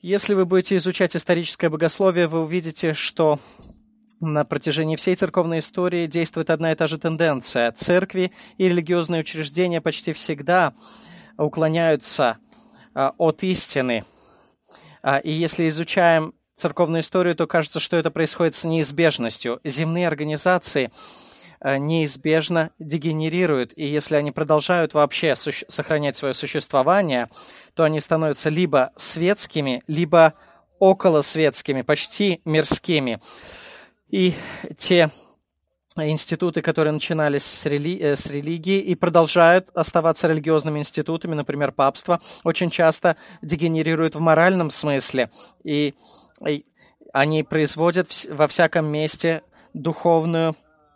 Если вы будете изучать историческое богословие, вы увидите, что на протяжении всей церковной истории действует одна и та же тенденция. Церкви и религиозные учреждения почти всегда уклоняются от истины. И если изучаем церковную историю, то кажется, что это происходит с неизбежностью. Земные организации неизбежно дегенерируют, и если они продолжают вообще сохранять свое существование, то они становятся либо светскими, либо околосветскими, почти мирскими. И те институты, которые начинались с религии и продолжают оставаться религиозными институтами, например, папство, очень часто дегенерируют в моральном смысле, и они производят во всяком месте духовную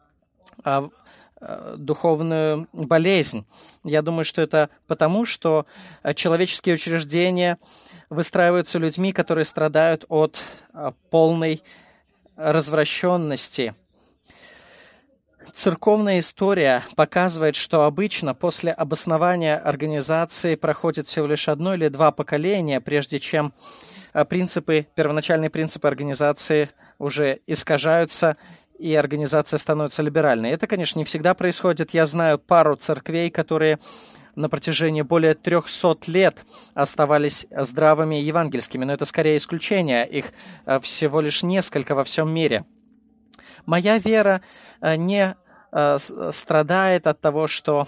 болезнь. Я думаю, что это потому, что человеческие учреждения выстраиваются людьми, которые страдают от полной развращенности. Церковная история показывает, что обычно после обоснования организации проходит всего лишь 1 или 2 поколения, прежде чем первоначальные принципы организации уже искажаются, и организация становится либеральной. Это, конечно, не всегда происходит. Я знаю пару церквей, которые на протяжении более 300 лет оставались здравыми и евангельскими, но это скорее исключение. Их всего лишь несколько во всем мире. Моя вера не страдает от того, что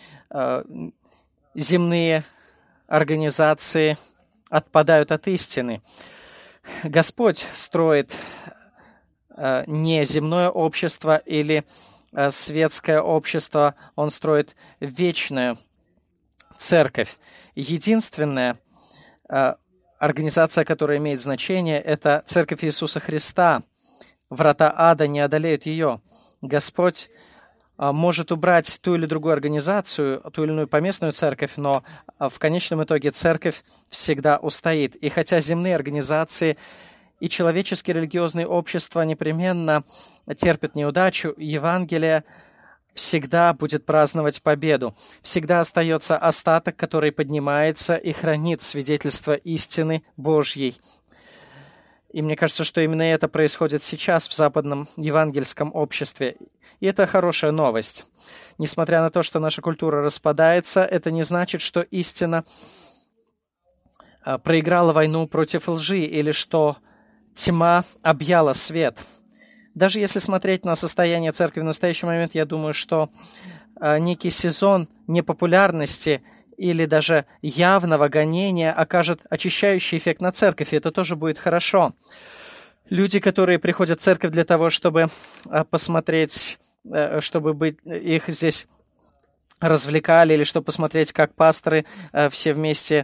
земные организации отпадают от истины. Господь строит не земное общество или светское общество, Он строит вечную церковь. Единственная организация, которая имеет значение, это Церковь Иисуса Христа. Врата ада не одолеют ее. Господь может убрать ту или другую организацию, ту или иную поместную церковь, но в конечном итоге церковь всегда устоит. И хотя земные организации и человеческие религиозные общества непременно терпят неудачу, Евангелие всегда будет праздновать победу. Всегда остается остаток, который поднимается и хранит свидетельство истины Божьей. И мне кажется, что именно это происходит сейчас в западном евангельском обществе. И это хорошая новость. Несмотря на то, что наша культура распадается, это не значит, что истина проиграла войну против лжи или что тьма объяла свет. Даже если смотреть на состояние церкви в настоящий момент, я думаю, что некий сезон непопулярности или даже явного гонения окажет очищающий эффект на церковь, и это тоже будет хорошо. Люди, которые приходят в церковь для того, чтобы посмотреть, чтобы их здесь развлекали, или чтобы посмотреть, как пасторы все вместе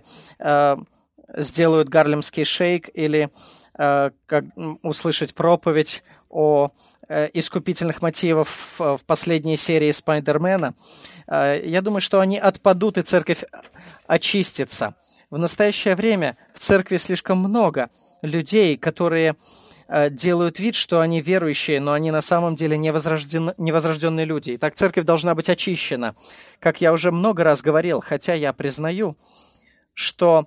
сделают гарлемский шейк, или как услышать проповедь о искупительных мотивах в последней серии Спайдермена, я думаю, что они отпадут, и церковь очистится. В настоящее время в церкви слишком много людей, которые делают вид, что они верующие, но они на самом деле невозрожденные люди. И так церковь должна быть очищена. Как я уже много раз говорил, хотя я признаю, что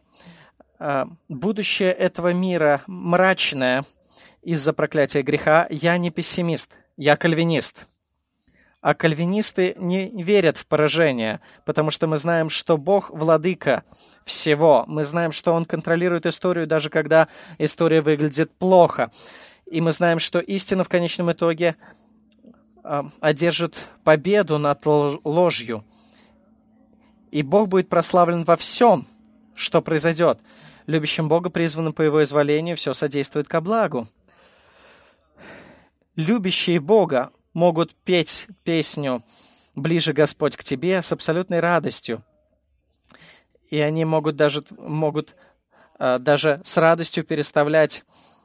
будущее этого мира мрачное из-за проклятия греха, я не пессимист, я кальвинист. А кальвинисты не верят в поражение, потому что мы знаем, что Бог владыка всего. Мы знаем, что Он контролирует историю, даже когда история выглядит плохо. И мы знаем, что истина в конечном итоге одержит победу над ложью. И Бог будет прославлен во всем, что произойдет. Любящим Бога, призванным по Его изволению, все содействует ко благу. Любящие Бога могут петь песню «Ближе, Господь, к Тебе» с абсолютной радостью. И они могут даже с радостью переставлять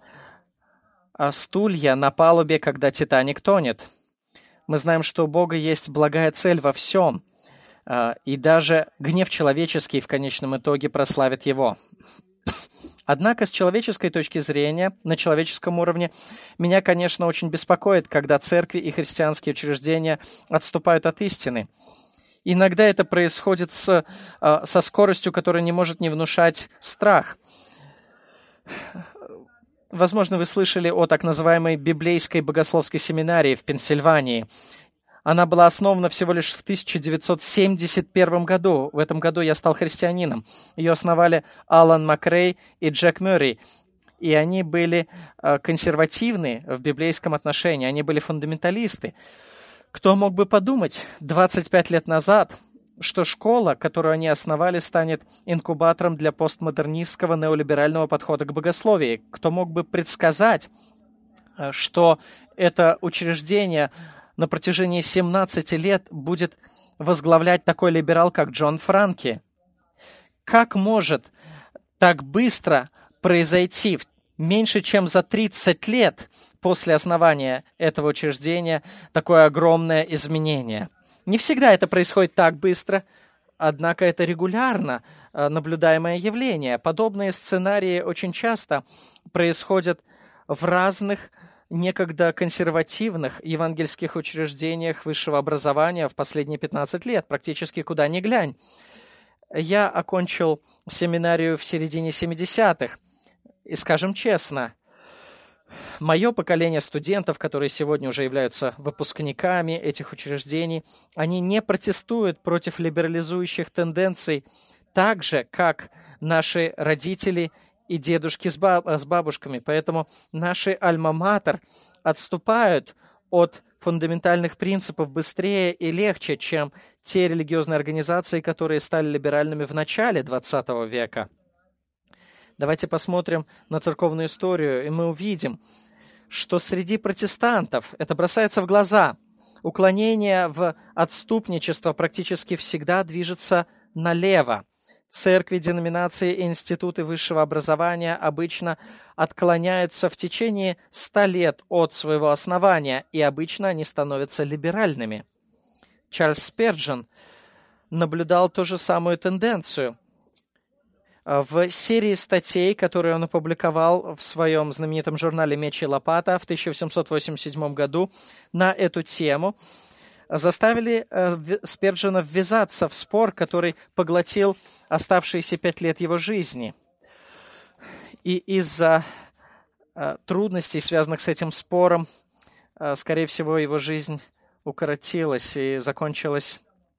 стулья на палубе, когда «Титаник» тонет. Мы знаем, что у Бога есть благая цель во всем, и даже гнев человеческий в конечном итоге прославит Его. Однако с человеческой точки зрения, на человеческом уровне, меня, конечно, очень беспокоит, когда церкви и христианские учреждения отступают от истины. Иногда это происходит со скоростью, которая не может не внушать страх. Возможно, вы слышали о так называемой библейской богословской семинарии в Пенсильвании. Она была основана всего лишь в 1971 году. В этом году я стал христианином. Ее основали Алан Макрей и Джек Мюррей. И они были консервативны в библейском отношении, они были фундаменталисты. Кто мог бы подумать 25 лет назад, что школа, которую они основали, станет инкубатором для постмодернистского неолиберального подхода к богословии? Кто мог бы предсказать, что это учреждение на протяжении 17 лет будет возглавлять такой либерал, как Джон Франки? Как может так быстро произойти меньше, чем за 30 лет после основания этого учреждения такое огромное изменение? Не всегда это происходит так быстро, однако это регулярно наблюдаемое явление. Подобные сценарии очень часто происходят в разных некогда консервативных евангельских учреждениях высшего образования в последние 15 лет, практически куда ни глянь. Я окончил семинарию в середине 70-х, и, скажем честно, мое поколение студентов, которые сегодня уже являются выпускниками этих учреждений, они не протестуют против либерализующих тенденций так же, как наши родители и дедушки с бабушками. Поэтому наши альма-матер отступают от фундаментальных принципов быстрее и легче, чем те религиозные организации, которые стали либеральными в начале XX века. Давайте посмотрим на церковную историю, и мы увидим, что среди протестантов, это бросается в глаза, уклонение в отступничество практически всегда движется налево. Церкви, деноминации и институты высшего образования обычно отклоняются в течение 100 лет от своего основания, и обычно они становятся либеральными. Чарльз Спержен наблюдал ту же самую тенденцию. В серии статей, которые он опубликовал в своем знаменитом журнале «Меч и лопата» в 1887 году на эту тему, заставили Спержена ввязаться в спор, который поглотил оставшиеся 5 лет его жизни. И из-за трудностей, связанных с этим спором, скорее всего, его жизнь укоротилась и закончилась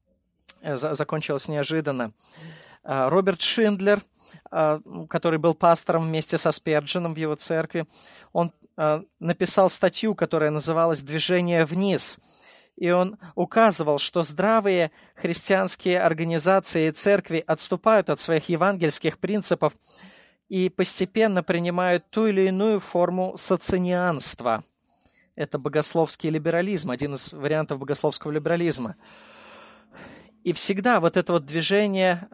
неожиданно. Роберт Шиндлер, который был пастором вместе со Сперженом в его церкви, он написал статью, которая называлась «Движение вниз». И он указывал, что здравые христианские организации и церкви отступают от своих евангельских принципов и постепенно принимают ту или иную форму социнианства. Это богословский либерализм, один из вариантов богословского либерализма. И всегда вот это вот движение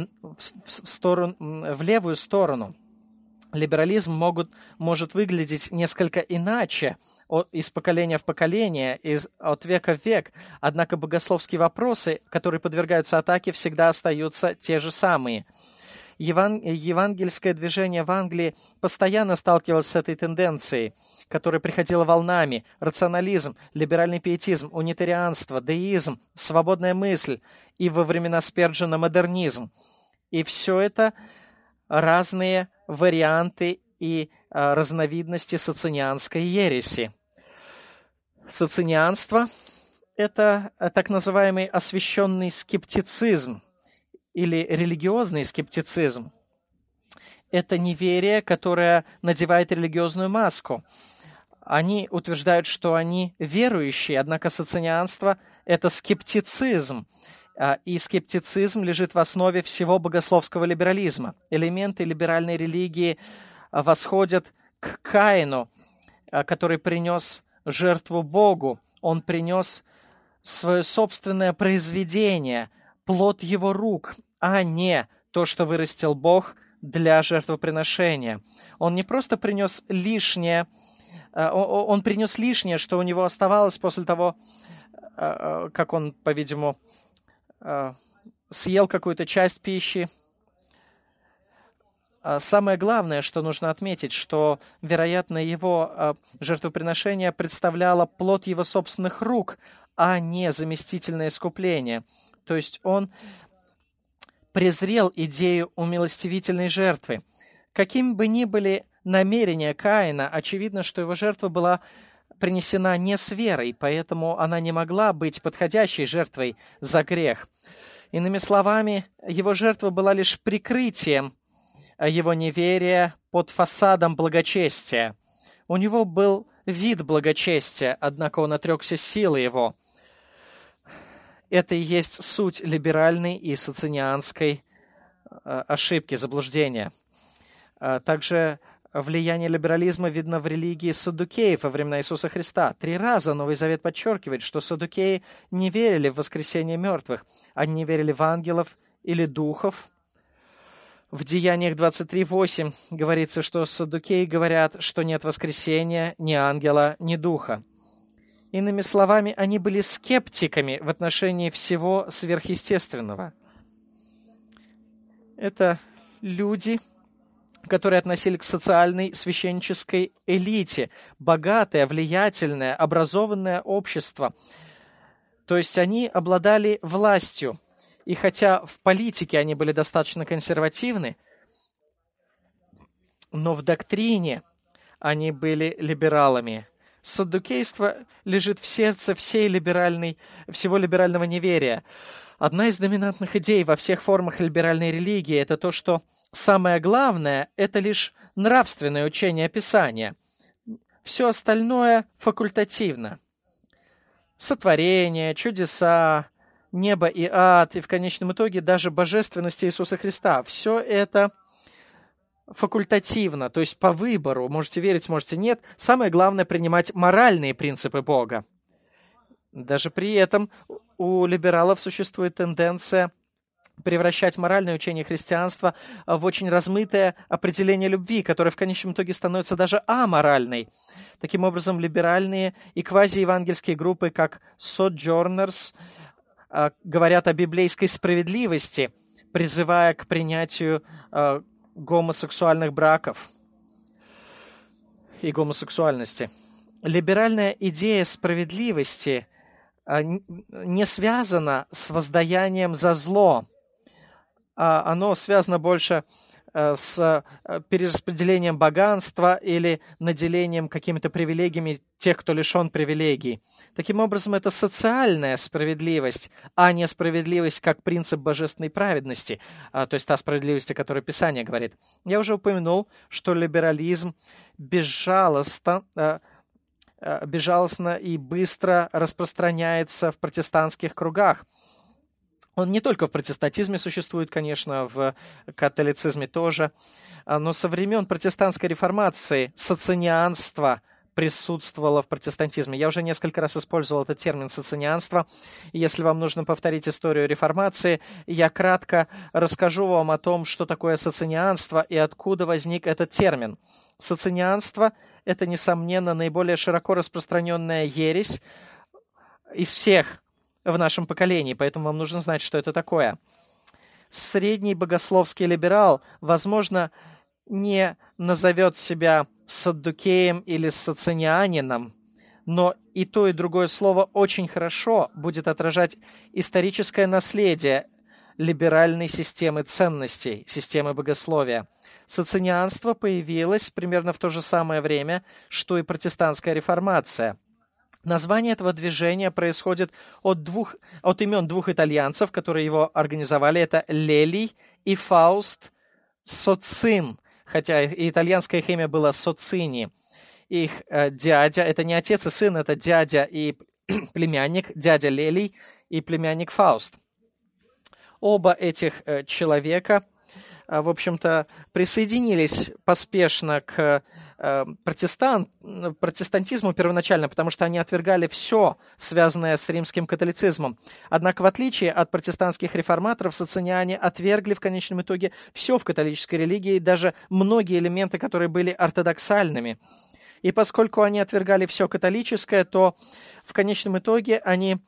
в левую сторону, либерализм может выглядеть несколько иначе из поколения в поколение, от века в век. Однако богословские вопросы, которые подвергаются атаке, всегда остаются те же самые. Евангельское движение в Англии постоянно сталкивалось с этой тенденцией, которая приходила волнами: рационализм, либеральный пиетизм, унитарианство, деизм, свободная мысль и во времена Спержена модернизм. И все это разные варианты и разновидности социнианской ереси. Социнианство – это так называемый освященный скептицизм или религиозный скептицизм. Это неверие, которое надевает религиозную маску. Они утверждают, что они верующие, однако социнианство – это скептицизм. И скептицизм лежит в основе всего богословского либерализма. Элементы либеральной религии восходят к Каину, который принес жертву Богу. Он принес свое собственное произведение, плод его рук, а не то, что вырастил Бог для жертвоприношения. Он не просто принес лишнее, он принес лишнее, что у него оставалось после того, как он, по-видимому, съел какую-то часть пищи. Самое главное, что нужно отметить, что, вероятно, его жертвоприношение представляло плод его собственных рук, а не заместительное искупление. То есть он презрел идею умилостивительной жертвы. Какими бы ни были намерения Каина, очевидно, что его жертва была принесена не с верой, поэтому она не могла быть подходящей жертвой за грех. Иными словами, его жертва была лишь прикрытием его неверия под фасадом благочестия. У него был вид благочестия, однако он отрекся силы его. Это и есть суть либеральной и социнианской ошибки, заблуждения. Также влияние либерализма видно в религии саддукеев во времена Иисуса Христа. 3 раза Новый Завет подчеркивает, что саддукеи не верили в воскресение мертвых. Они не верили в ангелов или духов. В Деяниях 23:8 говорится, что саддукеи говорят, что нет воскресения, ни ангела, ни духа. Иными словами, они были скептиками в отношении всего сверхъестественного. Это люди, которые относились к социальной священнической элите, богатое, влиятельное, образованное общество. То есть они обладали властью. И хотя в политике они были достаточно консервативны, но в доктрине они были либералами. Саддукейство лежит в сердце всего либерального неверия. Одна из доминантных идей во всех формах либеральной религии – это то, что самое главное – это лишь нравственное учение Писания. Все остальное факультативно. Сотворение, чудеса, небо и ад, и в конечном итоге даже божественность Иисуса Христа. Все это факультативно, то есть по выбору. Можете верить, можете нет. Самое главное – принимать моральные принципы Бога. Даже при этом у либералов существует тенденция превращать моральное учение христианства в очень размытое определение любви, которое в конечном итоге становится даже аморальной. Таким образом, либеральные и квазиевангельские группы, как Sojourners, говорят о библейской справедливости, призывая к принятию гомосексуальных браков и гомосексуальности. Либеральная идея справедливости не связана с воздаянием за зло. Оно связано больше с перераспределением богатства или наделением какими-то привилегиями тех, кто лишен привилегий. Таким образом, это социальная справедливость, а не справедливость как принцип божественной праведности, то есть та справедливость, о которой Писание говорит. Я уже упомянул, что либерализм безжалостно и быстро распространяется в протестантских кругах. Он не только в протестантизме существует, конечно, в католицизме тоже, но со времен протестантской реформации социнианство присутствовало в протестантизме. Я уже несколько раз использовал этот термин «социнианство». И если вам нужно повторить историю реформации, я кратко расскажу вам о том, что такое социнианство и откуда возник этот термин. Социнианство – это, несомненно, наиболее широко распространенная ересь из всех в нашем поколении, поэтому вам нужно знать, что это такое. Средний богословский либерал, возможно, не назовет себя саддукеем или социнианином, но и то, и другое слово очень хорошо будет отражать историческое наследие либеральной системы ценностей, системы богословия. Социнианство появилось примерно в то же самое время, что и протестантская реформация. Название этого движения происходит от имен 2 итальянцев, которые его организовали. Это Лелий и Фауст Социн, хотя и итальянское их имя было Социни. Их дядя, это не отец и сын, это дядя и племянник, дядя Лелий и племянник Фауст. Оба этих человека, в общем-то, присоединились поспешно к протестантизму первоначально, потому что они отвергали все, связанное с римским католицизмом. Однако, в отличие от протестантских реформаторов, социниане отвергли в конечном итоге все в католической религии, даже многие элементы, которые были ортодоксальными. И поскольку они отвергали все католическое, то в конечном итоге они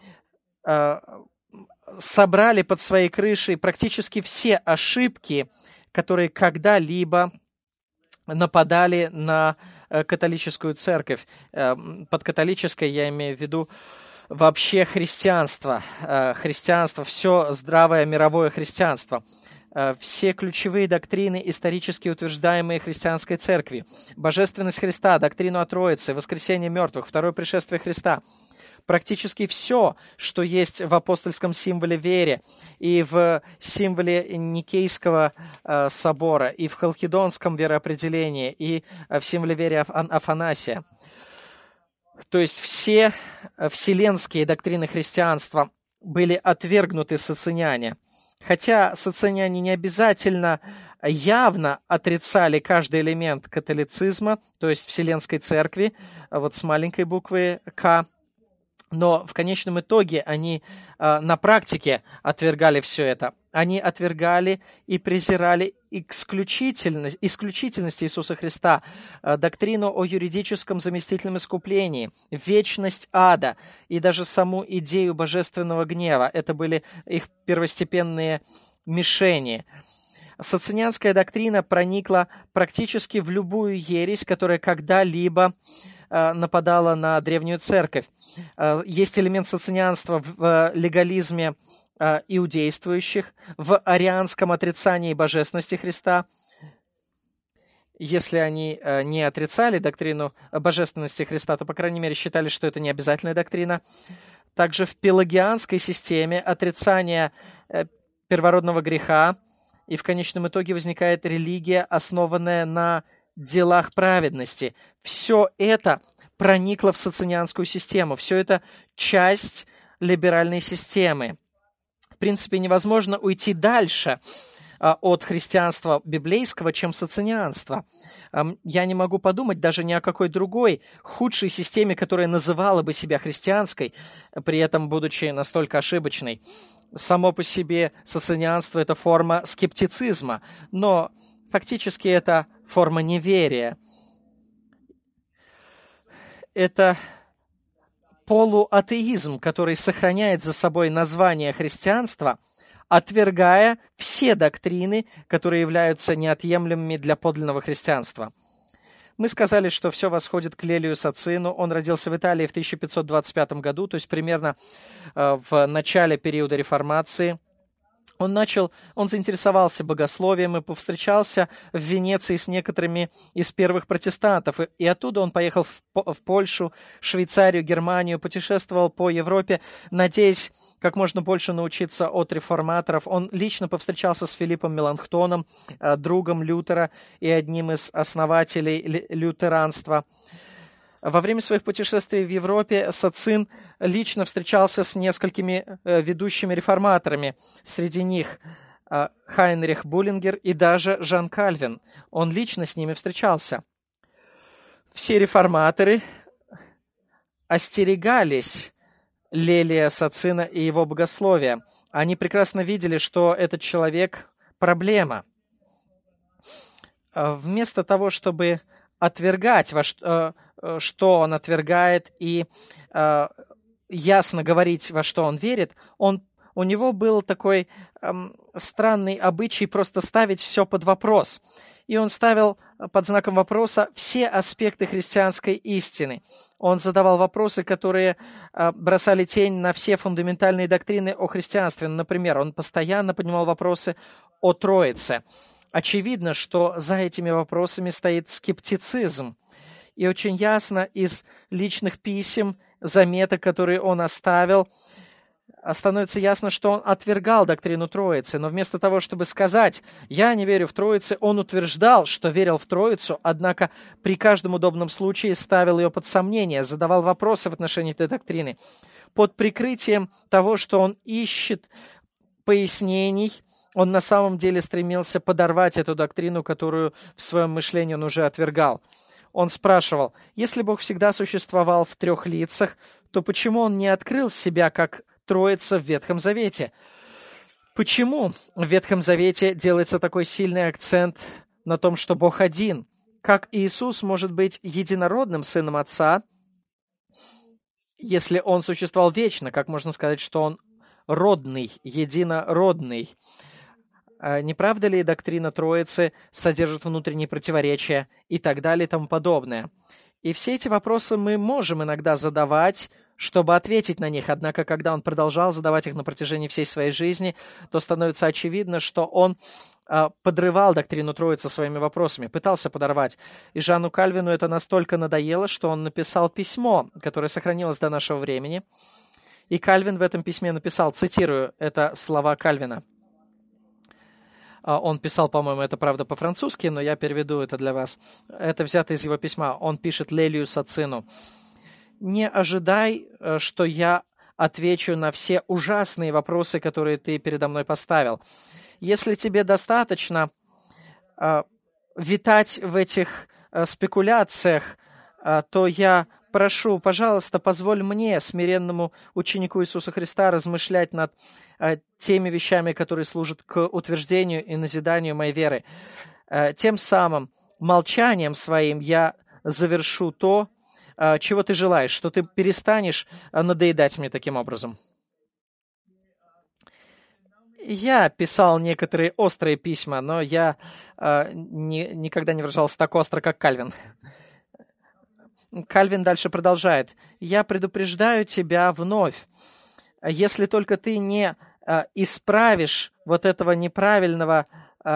собрали под своей крышей практически все ошибки, которые когда-либо нападали на католическую церковь. Под католической я имею в виду вообще христианство. Христианство, все здравое мировое христианство. все ключевые доктрины, исторически утверждаемые христианской церкви, божественность Христа, доктрину о Троице, воскресение мертвых, второе пришествие Христа, практически все, что есть в апостольском символе веры и в символе Никейского собора, и в халкидонском вероопределении, и в символе веры Афанасия. То есть все вселенские доктрины христианства были отвергнуты социняне. Хотя социняне не обязательно явно отрицали каждый элемент католицизма, то есть Вселенской Церкви, вот с маленькой буквы «К», но в конечном итоге они на практике отвергали все это. Они отвергали и презирали исключительность Иисуса Христа, доктрину о юридическом заместительном искуплении, вечность ада и даже саму идею божественного гнева. Это были их первостепенные мишени. Социнианская доктрина проникла практически в любую ересь, которая когда-либо нападала на древнюю церковь. Есть элемент социнианства в легализме иудействующих, в арианском отрицании божественности Христа. Если они не отрицали доктрину божественности Христа, то, по крайней мере, считали, что это не обязательная доктрина. Также в пелагианской системе отрицание первородного греха, и в конечном итоге возникает религия, основанная на делах праведности. Все это проникло в социнианскую систему. Все это часть либеральной системы. В принципе, невозможно уйти дальше от христианства библейского, чем социнианство. Я не могу подумать даже ни о какой другой худшей системе, которая называла бы себя христианской, при этом будучи настолько ошибочной. Само по себе социнианство – это форма скептицизма, но фактически это форма неверия. Это полуатеизм, который сохраняет за собой название христианства, отвергая все доктрины, которые являются неотъемлемыми для подлинного христианства. Мы сказали, что все восходит к Лелию Сацину. Он родился в Италии в 1525 году, то есть примерно в начале периода Реформации. Он заинтересовался богословием и повстречался в Венеции с некоторыми из первых протестантов. И оттуда он поехал в Польшу, Швейцарию, Германию, путешествовал по Европе, надеясь как можно больше научиться от реформаторов. Он лично повстречался с Филиппом Меланхтоном, другом Лютера и одним из основателей лютеранства. Во время своих путешествий в Европе Сацин лично встречался с несколькими ведущими реформаторами. Среди них Хайнрих Буллингер и даже Жан Кальвин. Он лично с ними встречался. Все реформаторы остерегались Лелия Сацина и его богословия. Они прекрасно видели, что этот человек – проблема. Вместо того, чтобы отвергать, что он отвергает, и ясно говорить, во что он верит, у него был такой странный обычай просто ставить все под вопрос. И он ставил под знаком вопроса все аспекты христианской истины. Он задавал вопросы, которые бросали тень на все фундаментальные доктрины о христианстве. Например, он постоянно поднимал вопросы о Троице. Очевидно, что за этими вопросами стоит скептицизм. И очень ясно из личных писем, заметок, которые он оставил, становится ясно, что он отвергал доктрину Троицы. Но вместо того, чтобы сказать «я не верю в Троицу», он утверждал, что верил в Троицу, однако при каждом удобном случае ставил ее под сомнение, задавал вопросы в отношении этой доктрины. Под прикрытием того, что он ищет пояснений, он на самом деле стремился подорвать эту доктрину, которую в своем мышлении он уже отвергал. Он спрашивал, если Бог всегда существовал в трех лицах, то почему Он не открыл себя как Троица в Ветхом Завете? Почему в Ветхом Завете делается такой сильный акцент на том, что Бог один? Как Иисус может быть единородным Сыном Отца, если Он существовал вечно? Как можно сказать, что Он родный, единородный? Не правда ли доктрина Троицы содержит внутренние противоречия и так далее и тому подобное? И все эти вопросы мы можем иногда задавать, чтобы ответить на них. Однако, когда он продолжал задавать их на протяжении всей своей жизни, то становится очевидно, что он подрывал доктрину Троицы своими вопросами, пытался подорвать. И Жанну Кальвину это настолько надоело, что он написал письмо, которое сохранилось до нашего времени. И Кальвин в этом письме написал, цитирую, это слова Кальвина. Он писал, по-моему, это, правда, по-французски, но я переведу это для вас. Это взято из его письма. Он пишет Лелию Сацину. «Не ожидай, что я отвечу на все ужасные вопросы, которые ты передо мной поставил. Если тебе достаточно витать в этих спекуляциях, то я прошу, пожалуйста, позволь мне, смиренному ученику Иисуса Христа, размышлять над теми вещами, которые служат к утверждению и назиданию моей веры. Тем самым молчанием своим я завершу то, чего ты желаешь, что ты перестанешь надоедать мне таким образом». Я писал некоторые острые письма, но я никогда не выражался так остро, как Кальвин. Кальвин дальше продолжает. «Я предупреждаю тебя вновь. Если только ты не исправишь вот этого неправильного,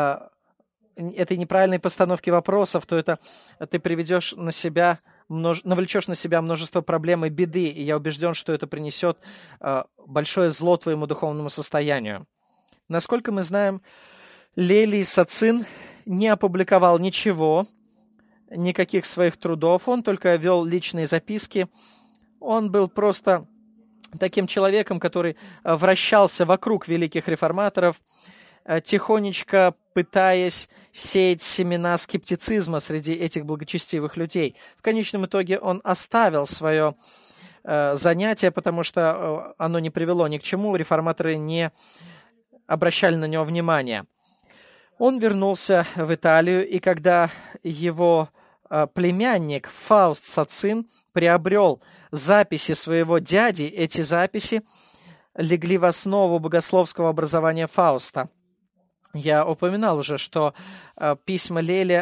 этой неправильной постановки вопросов, то это ты приведешь на себя, навлечешь на себя множество проблем и беды, и я убежден, что это принесет большое зло твоему духовному состоянию». Насколько мы знаем, Лелий Сацин не опубликовал ничего, никаких своих трудов, он только вел личные записки. Он был просто таким человеком, который вращался вокруг великих реформаторов, тихонечко пытаясь сеять семена скептицизма среди этих благочестивых людей. В конечном итоге он оставил свое занятие, потому что оно не привело ни к чему, реформаторы не обращали на него внимание. Он вернулся в Италию, и когда его племянник Фауст Сацин приобрел записи своего дяди, эти записи легли в основу богословского образования Фауста. Я упоминал уже, что письма Лелия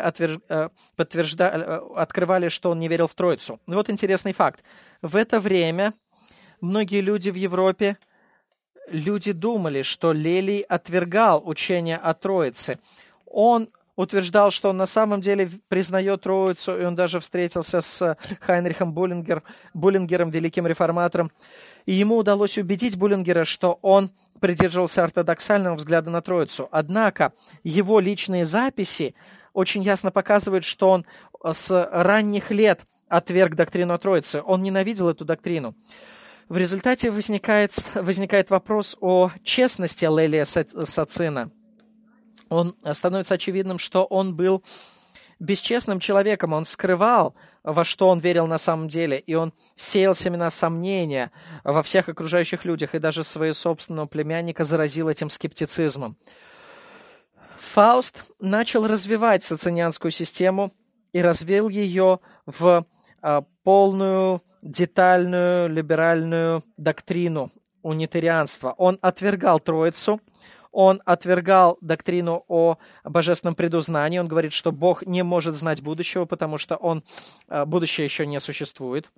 открывали, что он не верил в Троицу. Вот интересный факт. В это время многие люди в Европе думали, что Лелий отвергал учение о Троице. Он утверждал, что он на самом деле признает Троицу, и он даже встретился с Хайнрихом Буллингером, великим реформатором. И ему удалось убедить Буллингера, что он придерживался ортодоксального взгляда на Троицу. Однако его личные записи очень ясно показывают, что он с ранних лет отверг доктрину о Троице. Он ненавидел эту доктрину. В результате возникает вопрос о честности Лелия Сацина. Становится очевидным, что он был бесчестным человеком. Он скрывал, во что он верил на самом деле, и он сеял семена сомнения во всех окружающих людях, и даже своего собственного племянника заразил этим скептицизмом. Фауст начал развивать социнианскую систему и развил ее в полную, детальную, либеральную доктрину унитарианства. Он отвергал Троицу, он отвергал доктрину о божественном предузнании. Он говорит, что Бог не может знать будущего, потому что будущее еще не существует.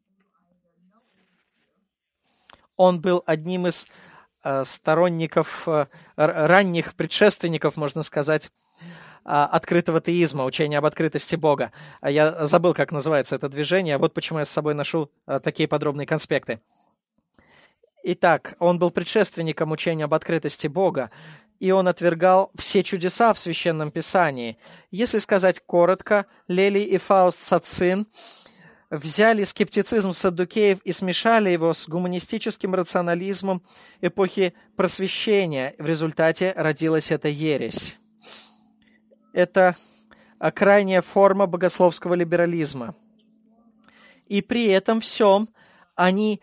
Он был одним из сторонников, ранних предшественников, можно сказать, открытого теизма, учения об открытости Бога. Я забыл, как называется это движение, вот почему я с собой ношу такие подробные конспекты. Итак, он был предшественником учения об открытости Бога, и он отвергал все чудеса в Священном Писании. Если сказать коротко, Лелий и Фауст Сацин взяли скептицизм саддукеев и смешали его с гуманистическим рационализмом эпохи Просвещения. В результате родилась эта ересь. Это крайняя форма богословского либерализма. И при этом всем они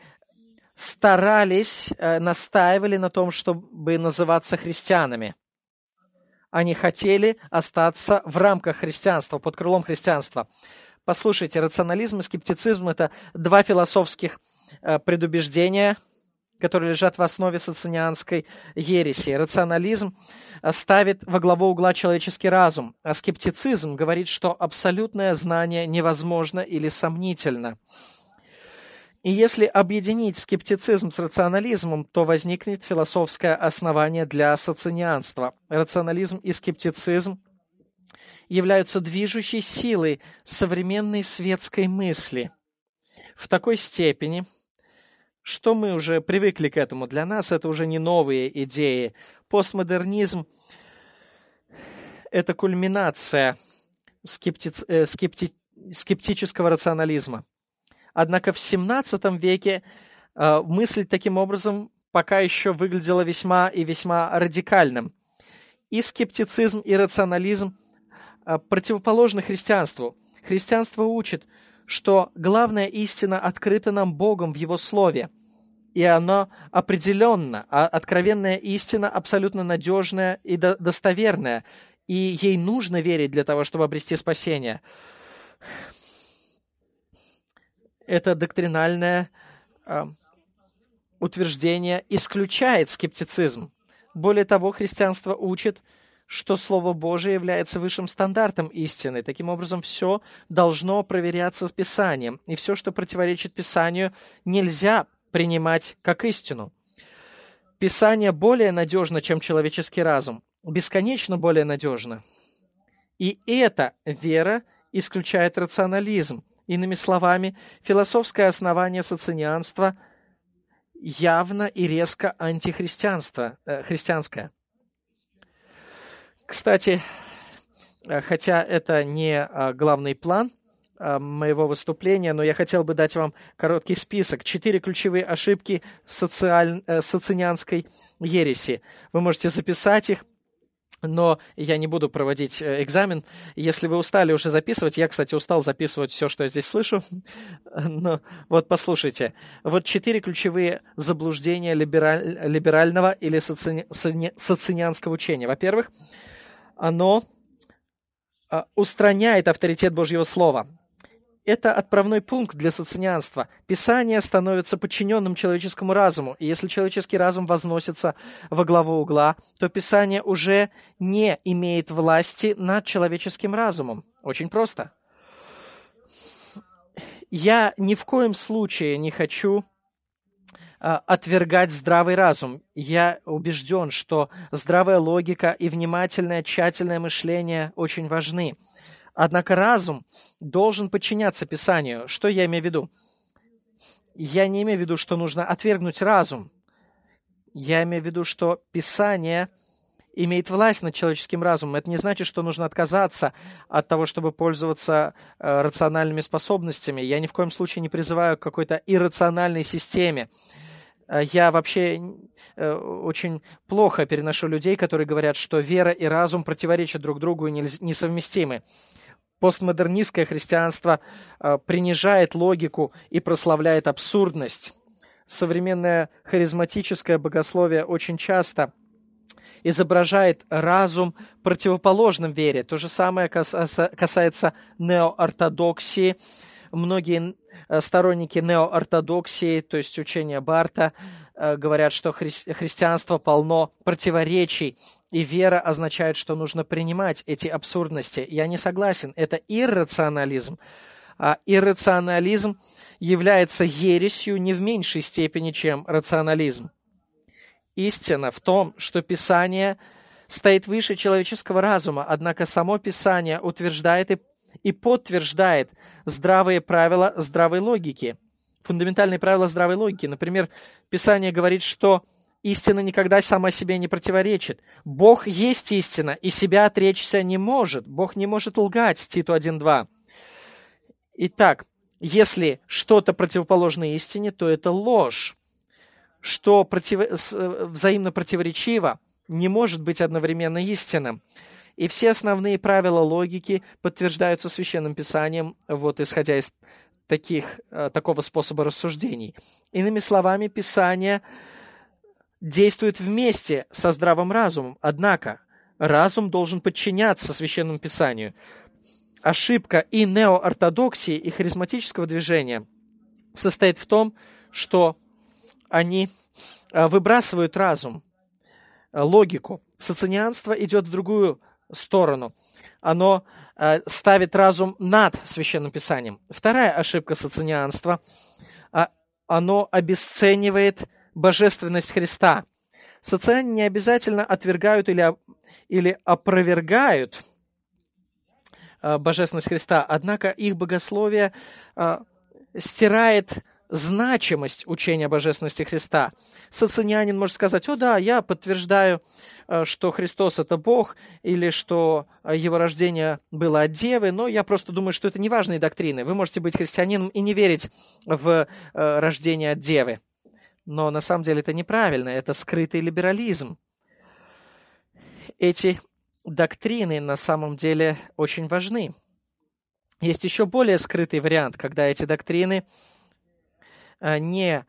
настаивали на том, чтобы называться христианами. Они хотели остаться в рамках христианства, под крылом христианства. Послушайте, рационализм и скептицизм – это два философских предубеждения, которые лежат в основе социнианской ереси. Рационализм ставит во главу угла человеческий разум, а скептицизм говорит, что абсолютное знание невозможно или сомнительно. И если объединить скептицизм с рационализмом, то возникнет философское основание для социнианства. Рационализм и скептицизм являются движущей силой современной светской мысли в такой степени, что мы уже привыкли к этому. Для нас это уже не новые идеи. Постмодернизм – это кульминация скептического рационализма. Однако в XVII веке мыслить таким образом пока еще выглядело весьма и весьма радикальным. И скептицизм, и рационализм противоположны христианству. Христианство учит, что главная истина открыта нам Богом в Его Слове, и она определенно, а откровенная истина абсолютно надежная и достоверная, и ей нужно верить для того, чтобы обрести спасение. Это доктринальное утверждение исключает скептицизм. Более того, христианство учит, что Слово Божие является высшим стандартом истины. Таким образом, все должно проверяться с Писанием, и все, что противоречит Писанию, нельзя принимать как истину. Писание более надежно, чем человеческий разум, бесконечно более надежно. И эта вера исключает рационализм. Иными словами, философское основание социнианства явно и резко антихристианское. Кстати, хотя это не главный план моего выступления, но я хотел бы дать вам короткий список. 4 ключевые ошибки социнианской ереси. Вы можете записать их, но я не буду проводить экзамен. Если вы устали уже записывать, я, кстати, устал записывать все, что я здесь слышу, но вот послушайте. Вот 4 ключевые заблуждения либерального или социнианского учения. Во-первых, оно устраняет авторитет Божьего Слова. Это отправной пункт для социнианства. Писание становится подчиненным человеческому разуму, и если человеческий разум возносится во главу угла, то Писание уже не имеет власти над человеческим разумом. Очень просто. Я ни в коем случае не хочу отвергать здравый разум. Я убежден, что здравая логика и внимательное, тщательное мышление очень важны. Однако разум должен подчиняться Писанию. Что я имею в виду? Я не имею в виду, что нужно отвергнуть разум. Я имею в виду, что Писание имеет власть над человеческим разумом. Это не значит, что нужно отказаться от того, чтобы пользоваться рациональными способностями. Я ни в коем случае не призываю к какой-то иррациональной системе. Я вообще очень плохо переношу людей, которые говорят, что вера и разум противоречат друг другу и несовместимы. Постмодернистское христианство принижает логику и прославляет абсурдность. Современное харизматическое богословие очень часто изображает разум противоположным вере. То же самое касается неоортодоксии. Многие сторонники неоортодоксии, то есть учения Барта, говорят, что христианство полно противоречий, и вера означает, что нужно принимать эти абсурдности. Я не согласен, это иррационализм. А иррационализм является ересью не в меньшей степени, чем рационализм. Истина в том, что Писание стоит выше человеческого разума, однако само Писание утверждает и подтверждает здравые правила здравой логики, фундаментальные правила здравой логики. Например, Писание говорит, что истина никогда сама себе не противоречит. Бог есть истина, и себя отречься не может. Бог не может лгать, Титу 1:2. Итак, если что-то противоположно истине, то это ложь. Что взаимно противоречиво, не может быть одновременно истинным. И все основные правила логики подтверждаются Священным Писанием, вот исходя из такого способа рассуждений. Иными словами, Писание действует вместе со здравым разумом, однако разум должен подчиняться Священному Писанию. Ошибка и неоортодоксии, и харизматического движения состоит в том, что они выбрасывают разум, логику. Социнианство идет в другую сторону. Оно ставит разум над Священным Писанием. Вторая ошибка социнианства – оно обесценивает божественность Христа. Социане не обязательно отвергают или опровергают божественность Христа, однако их богословие стирает значимость учения о божественности Христа. Социанин может сказать: «О да, я подтверждаю, что Христос – это Бог, или что Его рождение было от Девы, но я просто думаю, что это неважные доктрины. Вы можете быть христианином и не верить в рождение от Девы». Но на самом деле это неправильно, это скрытый либерализм. Эти доктрины на самом деле очень важны. Есть еще более скрытый вариант, когда эти доктрины не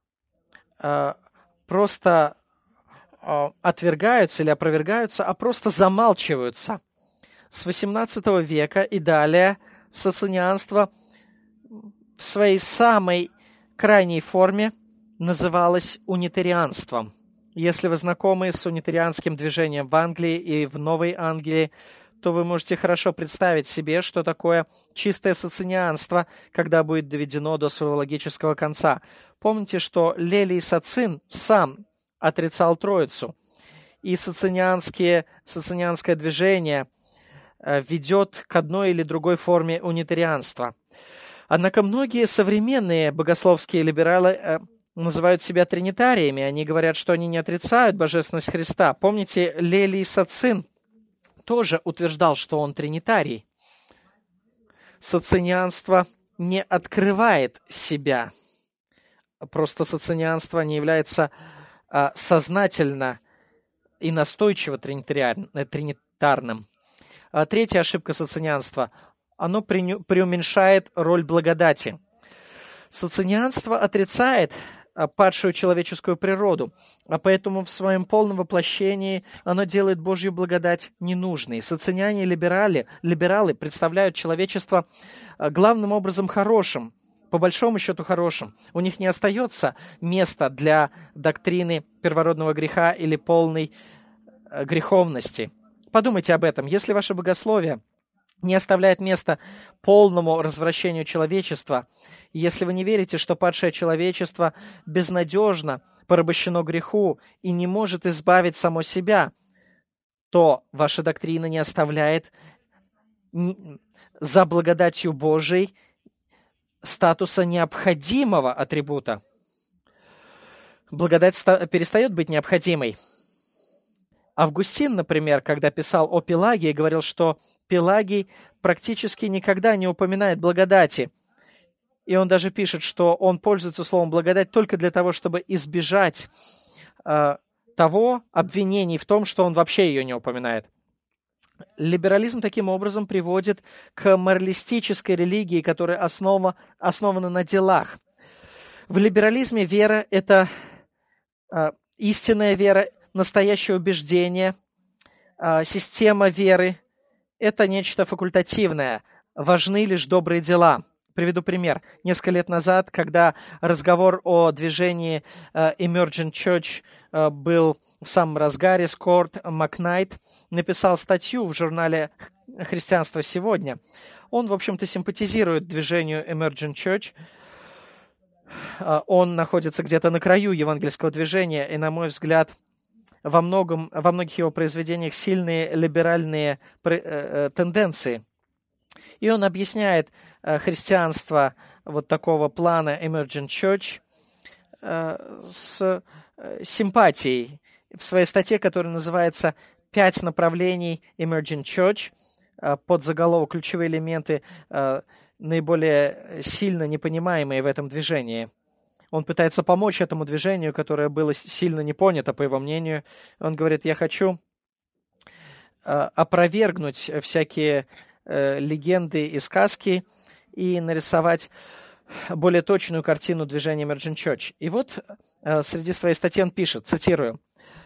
просто отвергаются или опровергаются, а просто замалчиваются. С XVIII века и далее социнианство в своей самой крайней форме называлось унитарианством. Если вы знакомы с унитарианским движением в Англии и в Новой Англии, то вы можете хорошо представить себе, что такое чистое социнианство, когда будет доведено до своего логического конца. Помните, что Лелий Социн сам отрицал Троицу, и социнианское движение ведет к одной или другой форме унитарианства. Однако многие современные богословские либералы называют себя тринитариями. Они говорят, что они не отрицают божественность Христа. Помните, Лелий Социн тоже утверждал, что он тринитарий. Социнианство не открывает себя. Просто социнианство не является сознательно и настойчиво тринитарным. Третья ошибка социнианства – оно преуменьшает роль благодати. Социнианство отрицает падшую человеческую природу, а поэтому в своем полном воплощении оно делает Божью благодать ненужной. Социняне и либералы представляют человечество главным образом хорошим, по большому счету хорошим. У них не остается места для доктрины первородного греха или полной греховности. Подумайте об этом. Если ваше богословие не оставляет места полному развращению человечества, если вы не верите, что падшее человечество безнадежно порабощено греху и не может избавить само себя, то ваша доктрина не оставляет за благодатью Божией статуса необходимого атрибута. Благодать перестает быть необходимой. Августин, например, когда писал о Пелагии, говорил, что Пелагий практически никогда не упоминает благодати. И он даже пишет, что он пользуется словом «благодать» только для того, чтобы избежать того обвинений в том, что он вообще ее не упоминает. Либерализм таким образом приводит к моралистической религии, которая основана на делах. В либерализме вера – это истинная вера, настоящее убеждение, система веры – это нечто факультативное. Важны лишь добрые дела. Приведу пример. Несколько лет назад, когда разговор о движении Emergent Church был в самом разгаре, Скотт Макнайт написал статью в журнале «Христианство сегодня». Он, в общем-то, симпатизирует движению Emergent Church. Он находится где-то на краю евангельского движения, и, на мой взгляд, во многих его произведениях сильные либеральные тенденции. И он объясняет христианство вот такого плана Emergent Church с симпатией в своей статье, которая называется «5 направлений Emergent Church», под заголовок «Ключевые элементы, наиболее сильно непонимаемые в этом движении». Он пытается помочь этому движению, которое было сильно не понято, по его мнению. Он говорит: я хочу опровергнуть всякие легенды и сказки и нарисовать более точную картину движения Emergent Church. И вот среди своей статьи он пишет, цитирую: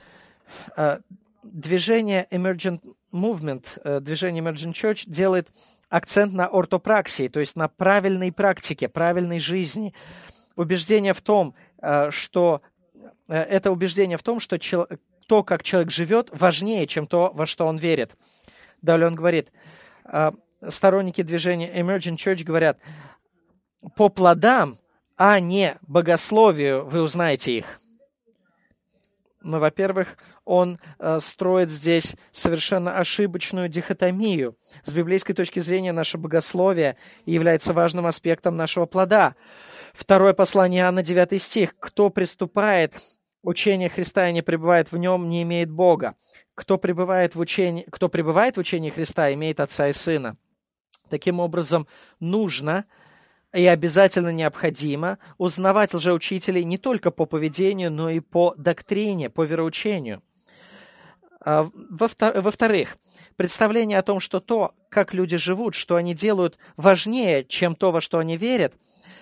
«Движение Emergent Movement, движение Emergent Church делает акцент на ортопраксии, то есть на правильной практике, правильной жизни. Убеждение в том, что это убеждение в том, что то, как человек живет, важнее, чем то, во что он верит. Далее он говорит, сторонники движения Emerging Church говорят, по плодам, а не богословию вы узнаете их. Но, во-первых, он строит здесь совершенно ошибочную дихотомию. С библейской точки зрения наше богословие является важным аспектом нашего плода. Второе послание Иоанна, 9 стих. «Кто приступает учение Христа и не пребывает в нем, не имеет Бога. Кто пребывает в учении Христа, имеет Отца и Сына». Таким образом, нужно и обязательно необходимо узнавать лжеучителей не только по поведению, но и по доктрине, по вероучению. Во-вторых, представление о том, что то, как люди живут, что они делают, важнее, чем то, во что они верят,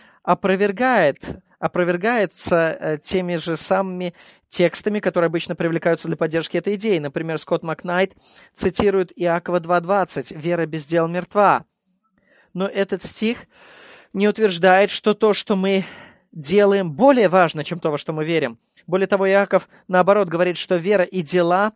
опровергается теми же самыми текстами, которые обычно привлекаются для поддержки этой идеи. Например, Скотт Макнайт цитирует Иакова 2:20 «Вера без дел мертва». Но этот стих не утверждает, что то, что мы делаем, более важно, чем то, во что мы верим. Более того, Иаков, наоборот, говорит, что вера и дела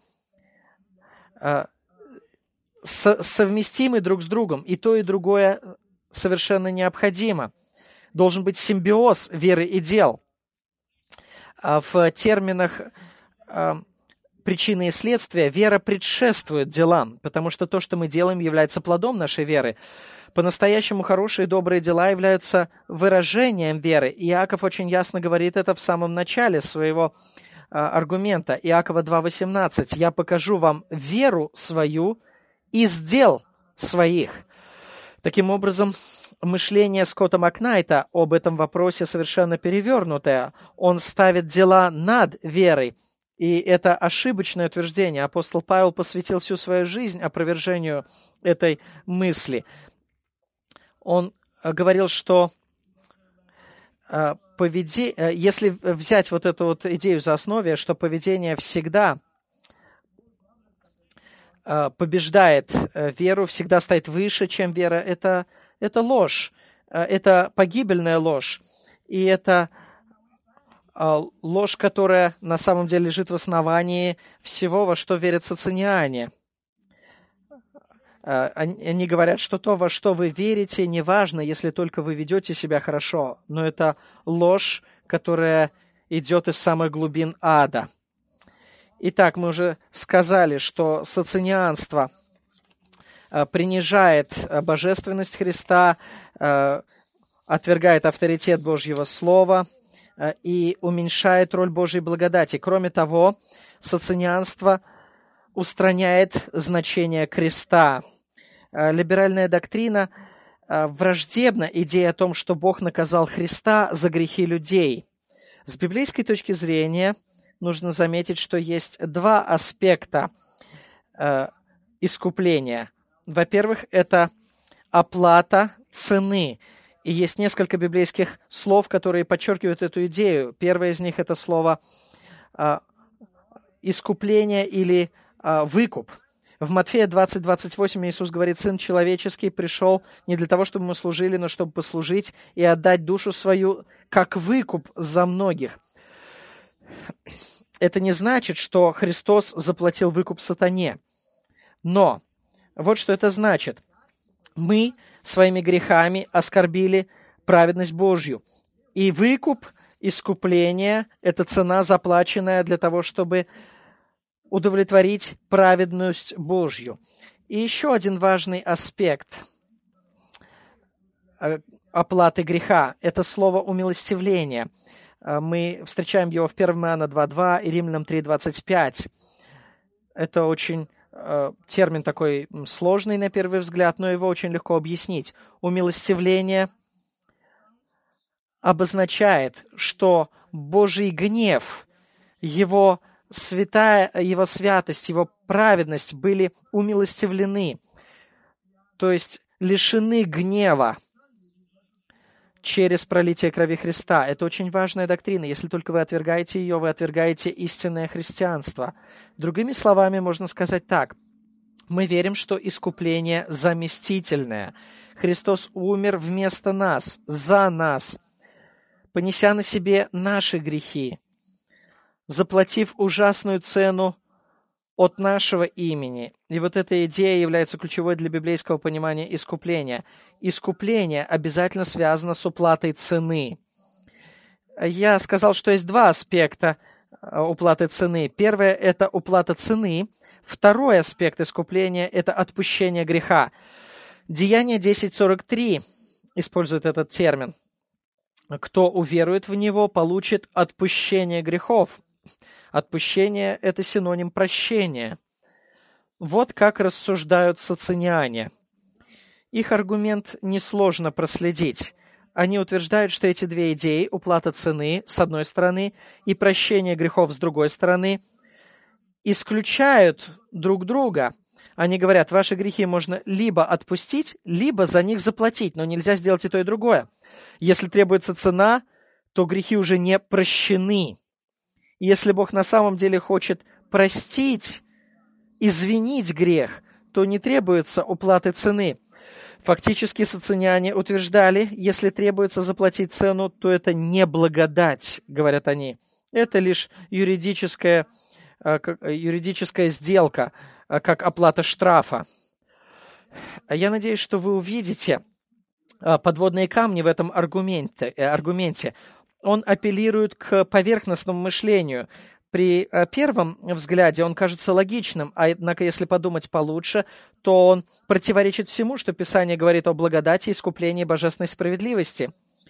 совместимы друг с другом, и то, и другое совершенно необходимо. Должен быть симбиоз веры и дел. В терминах причины и следствия вера предшествует делам, потому что то, что мы делаем, является плодом нашей веры. По-настоящему хорошие и добрые дела являются выражением веры. Иаков очень ясно говорит это в самом начале своего аргумента. Иакова 2:18. «Я покажу вам веру свою из дел своих». Таким образом, мышление Скотта Макнайта об этом вопросе совершенно перевернутое. Он ставит дела над верой. И это ошибочное утверждение. Апостол Павел посвятил всю свою жизнь опровержению этой мысли. Он говорил, что если взять вот эту вот идею за основу, что поведение всегда побеждает веру, всегда стоит выше, чем вера, это ложь, это погибельная ложь. И это ложь, которая на самом деле лежит в основании всего, во что верят социниане. Они говорят, что то, во что вы верите, не важно, если только вы ведете себя хорошо. Но это ложь, которая идет из самых глубин ада. Итак, мы уже сказали, что социнианство принижает божественность Христа, отвергает авторитет Божьего Слова и уменьшает роль Божьей благодати. Кроме того, социнианство устраняет значение креста. Либеральная доктрина враждебна идее о том, что Бог наказал Христа за грехи людей. С библейской точки зрения нужно заметить, что есть два аспекта искупления. Во-первых, это оплата цены. И есть несколько библейских слов, которые подчеркивают эту идею. Первое из них – это слово искупление или выкуп. В Матфея 20:28 Иисус говорит: «Сын человеческий пришел не для того, чтобы мы служили, но чтобы послужить и отдать душу свою как выкуп за многих». Это не значит, что Христос заплатил выкуп сатане. Но вот что это значит. Мы своими грехами оскорбили праведность Божью. И выкуп, искупление – это цена, заплаченная для того, чтобы удовлетворить праведность Божью. И еще один важный аспект оплаты греха – это слово «умилостивление». Мы встречаем его в 1 Иоанна 2:2 и Римлянам 3:25. Это очень термин такой сложный на первый взгляд, но его очень легко объяснить. Умилостивление обозначает, что Божий гнев, его святость, его праведность были умилостивлены, то есть лишены гнева через пролитие крови Христа. Это очень важная доктрина. Если только вы отвергаете ее, вы отвергаете истинное христианство. Другими словами, можно сказать так. Мы верим, что искупление заместительное. Христос умер вместо нас, за нас, понеся на себе наши грехи. заплатив ужасную цену от нашего имени. И вот эта идея является ключевой для библейского понимания искупления. Искупление обязательно связано с уплатой цены. Я сказал, что есть два аспекта уплаты цены. Первое – это уплата цены. Второй аспект искупления – это отпущение греха. Деяние 10:43 использует этот термин. Кто уверует в него, получит отпущение грехов. Отпущение – это синоним прощения. Вот как рассуждают социниане. Их аргумент несложно проследить. Они утверждают, что эти две идеи, уплата цены с одной стороны и прощение грехов с другой стороны, исключают друг друга. Они говорят, ваши грехи можно либо отпустить, либо за них заплатить, но нельзя сделать и то, и другое. Если требуется цена, то грехи уже не прощены. Если Бог на самом деле хочет простить, извинить грех, то не требуется уплаты цены. Фактически социниане утверждали, если требуется заплатить цену, то это не благодать, говорят они. Это лишь юридическая сделка, как оплата штрафа. Я надеюсь, что вы увидите подводные камни в этом аргументе. Он апеллирует к поверхностному мышлению. При первом взгляде он кажется логичным, однако если подумать получше, то он противоречит всему, что Писание говорит о благодати, искуплении, божественной справедливости.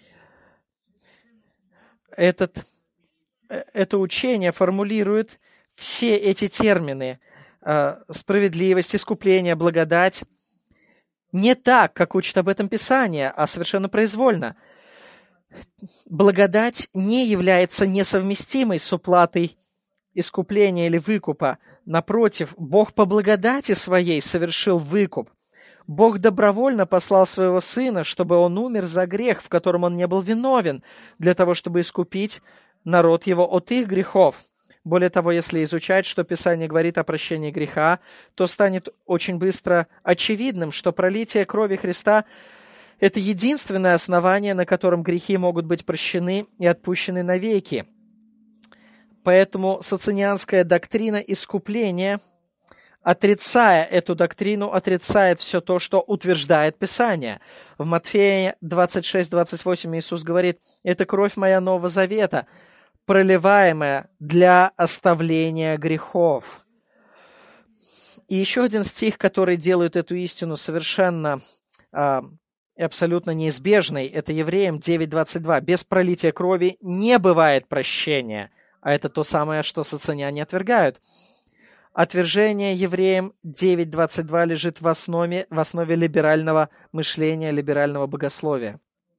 Это учение формулирует все эти термины справедливость, искупление, благодать не так, как учит об этом Писание, а совершенно произвольно. Благодать не является несовместимой с уплатой искупления или выкупа. Напротив, Бог по благодати своей совершил выкуп. Бог добровольно послал своего Сына, чтобы Он умер за грех, в котором Он не был виновен, для того, чтобы искупить народ Его от их грехов. Более того, если изучать, что Писание говорит о прощении греха, то станет очень быстро очевидным, что пролитие крови Христа – это единственное основание, на котором грехи могут быть прощены и отпущены навеки. Поэтому социнианская доктрина искупления, отрицая эту доктрину, отрицает все то, что утверждает Писание. В Матфея 26:28 Иисус говорит: «Это кровь моя Нового Завета, проливаемая для оставления грехов». И еще один стих, который делает эту истину совершенно абсолютно неизбежной, это Евреям 9:22. «Без пролития крови не бывает прощения». А это то самое, что социниане отвергают. Отвержение Евреям 9:22 лежит в основе либерального мышления, либерального богословия.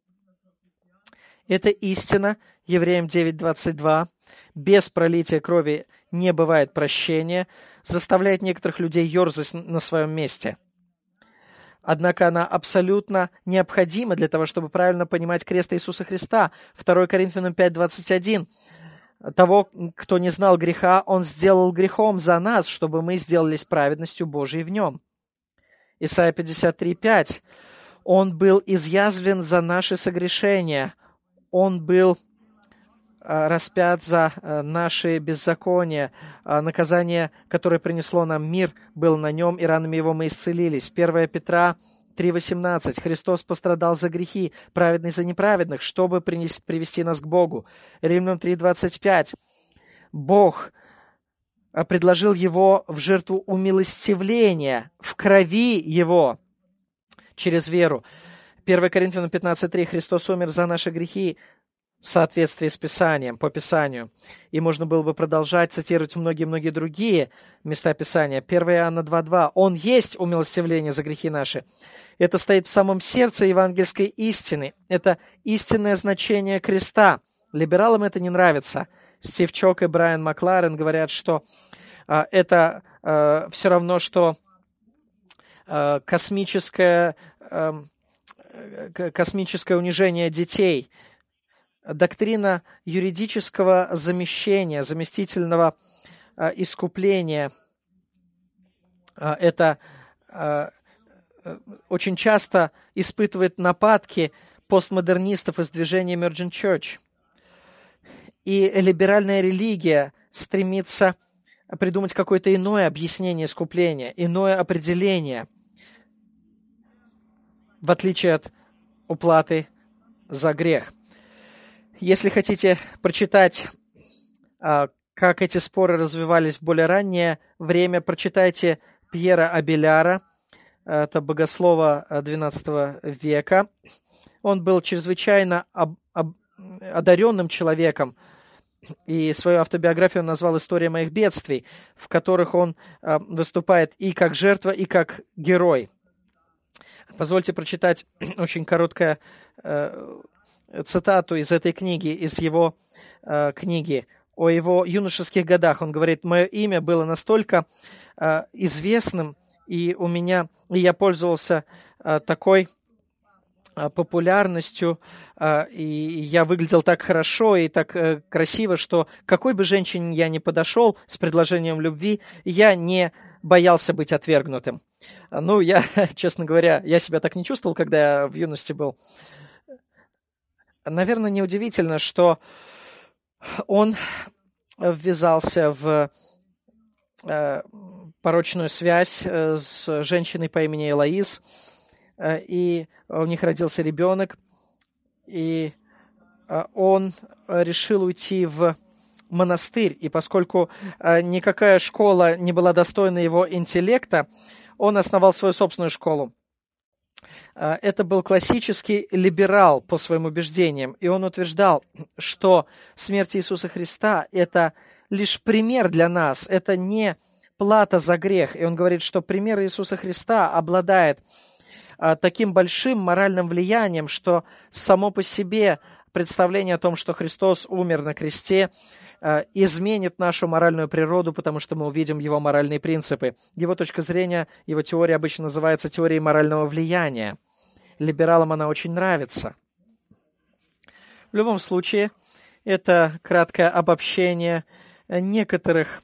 Это истина, Евреям 9:22, без пролития крови не бывает прощения, заставляет некоторых людей ерзать на своем месте. Однако она абсолютно необходима для того, чтобы правильно понимать крест Иисуса Христа. 2 Коринфянам 5:21. Того, кто не знал греха, Он сделал грехом за нас, чтобы мы сделались праведностью Божией в Нем. Исайя 53:5. Он был изъязвлен за наши согрешения. Он был распят за наши беззакония. Наказание, которое принесло нам мир, было на Нем, и ранами Его мы исцелились. 1 Петра 3:18. Христос пострадал за грехи, праведный за неправедных, чтобы привести нас к Богу. Римлянам 3:25. Бог предложил Его в жертву умилостивления, в крови Его, через веру. 1 Коринфянам 15:3. Христос умер за наши грехи в соответствии с Писанием, по Писанию. И можно было бы продолжать цитировать многие-многие другие места Писания. 1 Иоанна 2:2. Он есть умилостивление за грехи наши. Это стоит в самом сердце евангельской истины. Это истинное значение креста. Либералам это не нравится. Стив Чок и Брайан Макларен говорят, что это все равно, что космическое унижение детей. Доктрина юридического замещения, заместительного искупления, это очень часто испытывает нападки постмодернистов из движения Emergent Church. И либеральная религия стремится придумать какое-то иное объяснение искупления, иное определение, в отличие от уплаты за грех. Если хотите прочитать, как эти споры развивались в более раннее время, прочитайте Пьера Абеляра, это богослова XII века. Он был чрезвычайно одаренным человеком, и свою автобиографию он назвал «История моих бедствий», в которых он выступает и как жертва, и как герой. Позвольте прочитать очень короткую цитату из этой книги, из его книги о его юношеских годах. Он говорит: «Мое имя было настолько известным, и я пользовался такой популярностью, и я выглядел так хорошо и так красиво, что какой бы женщине я ни подошел с предложением любви, я не боялся быть отвергнутым». Ну, честно говоря, я себя так не чувствовал, когда я в юности был. Наверное, неудивительно, что он ввязался в порочную связь с женщиной по имени Элоиз, и у них родился ребенок, и он решил уйти в монастырь, и поскольку никакая школа не была достойна его интеллекта, он основал свою собственную школу. Это был классический либерал по своим убеждениям, и он утверждал, что смерть Иисуса Христа – это лишь пример для нас, это не плата за грех. И он говорит, что пример Иисуса Христа обладает таким большим моральным влиянием, что само по себе представление о том, что Христос умер на кресте, изменит нашу моральную природу, потому что мы увидим его моральные принципы. Его точка зрения, его теория обычно называется теорией морального влияния. Либералам она очень нравится. В любом случае, это краткое обобщение некоторых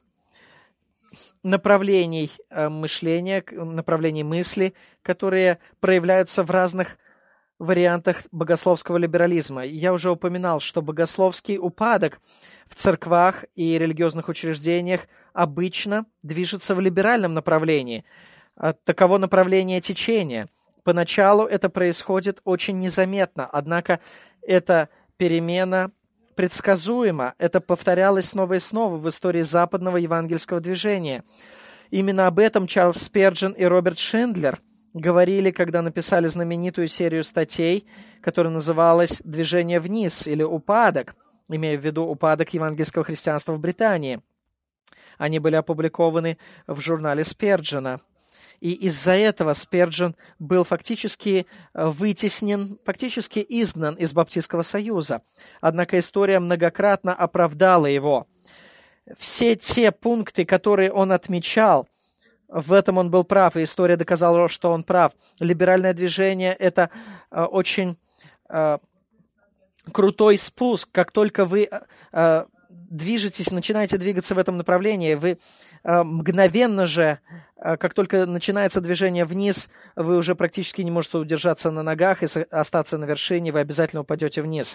направлений мышления, направлений мысли, которые проявляются в разных вариантах богословского либерализма. Я уже упоминал, что богословский упадок в церквах и религиозных учреждениях обычно движется в либеральном направлении. Таково направление течения. Поначалу это происходит очень незаметно, однако эта перемена предсказуема. Это повторялось снова и снова в истории западного евангельского движения. Именно об этом Чарльз Спержен и Роберт Шиндлер говорили, когда написали знаменитую серию статей, которая называлась «Движение вниз» или «Упадок», имея в виду упадок евангельского христианства в Британии. Они были опубликованы в журнале Спержена. И из-за этого Спержен был фактически вытеснен, фактически изгнан из Баптистского союза. Однако история многократно оправдала его. Все те пункты, которые он отмечал, в этом он был прав, и история доказала, что он прав. Либеральное движение – это очень крутой спуск. Как только вы движетесь, начинаете двигаться в этом направлении, вы мгновенно же, как только начинается движение вниз, вы уже практически не можете удержаться на ногах и остаться на вершине, вы обязательно упадете вниз.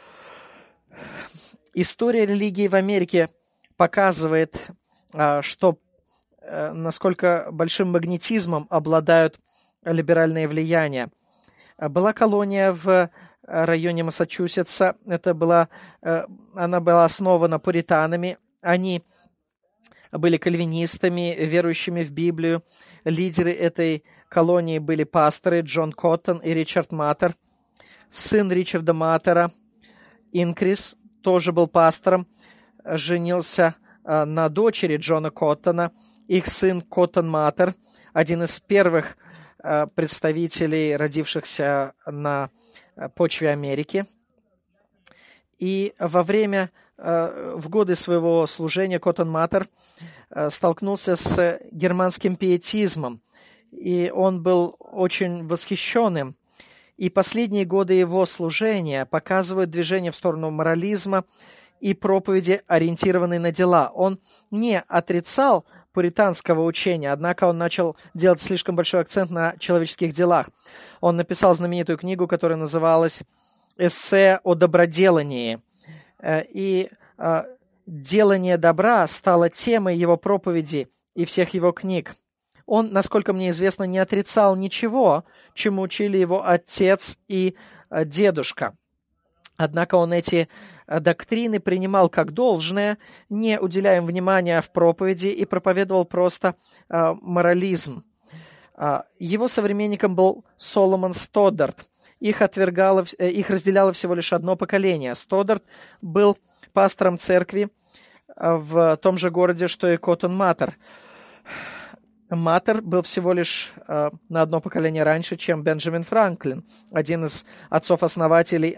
История религии в Америке показывает, что насколько большим магнетизмом обладают либеральные влияния. Была колония в районе Массачусетса. Она была основана пуританами. Они были кальвинистами, верующими в Библию. Лидеры этой колонии были пасторы Джон Коттон и Ричард Маттер. Сын Ричарда Маттера, Инкрис, тоже был пастором, женился на дочери Джона Коттона. Их сын Коттон Маттер, один из первых представителей, родившихся на почве Америки. И в годы своего служения Коттон Маттер столкнулся с германским пиетизмом, и он был очень восхищенным. И последние годы его служения показывают движение в сторону морализма и проповеди, ориентированной на дела. Он не отрицал пуританского учения, однако он начал делать слишком большой акцент на человеческих делах. Он написал знаменитую книгу, которая называлась «Эссе о доброделании». И делание добра стало темой его проповеди и всех его книг. Он, насколько мне известно, не отрицал ничего, чему учили его отец и дедушка. Однако он эти доктрины принимал как должное, не уделяя им внимания в проповеди и проповедовал просто морализм. Его современником был Соломон Стоддарт. Их разделяло всего лишь одно поколение. Стоддарт был пастором церкви в том же городе, что и Коттон Маттер. Маттер был всего лишь на одно поколение раньше, чем Бенджамин Франклин, один из отцов-основателей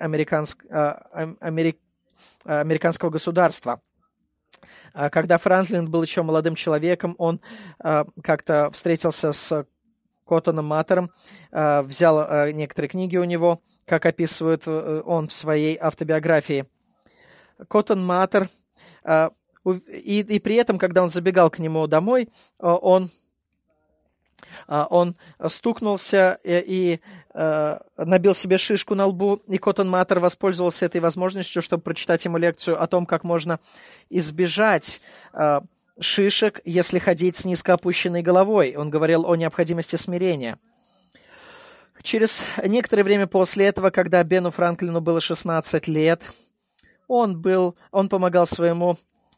американского государства. Когда Франклин был еще молодым человеком, он как-то встретился с Коттоном Маттером, взял некоторые книги у него, как описывает он в своей автобиографии. Коттон Маттер, и при этом, когда он забегал к нему домой, он стукнулся и набил себе шишку на лбу, и Коттон Маттер воспользовался этой возможностью, чтобы прочитать ему лекцию о том, как можно избежать шишек, если ходить с низко опущенной головой. Он говорил о необходимости смирения. Через некоторое время после этого, когда Бену Франклину было 16 лет, он помогал своему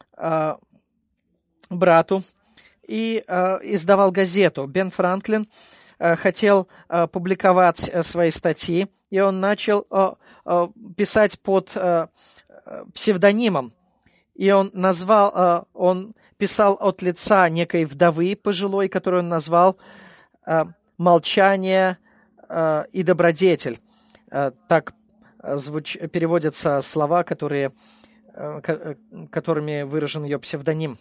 брату и издавал газету. Бен Франклин хотел публиковать свои статьи, и он начал писать под псевдонимом. И он писал от лица некой вдовы пожилой, которую он назвал «Молчание и добродетель». Так переводятся слова, которыми выражен его псевдоним.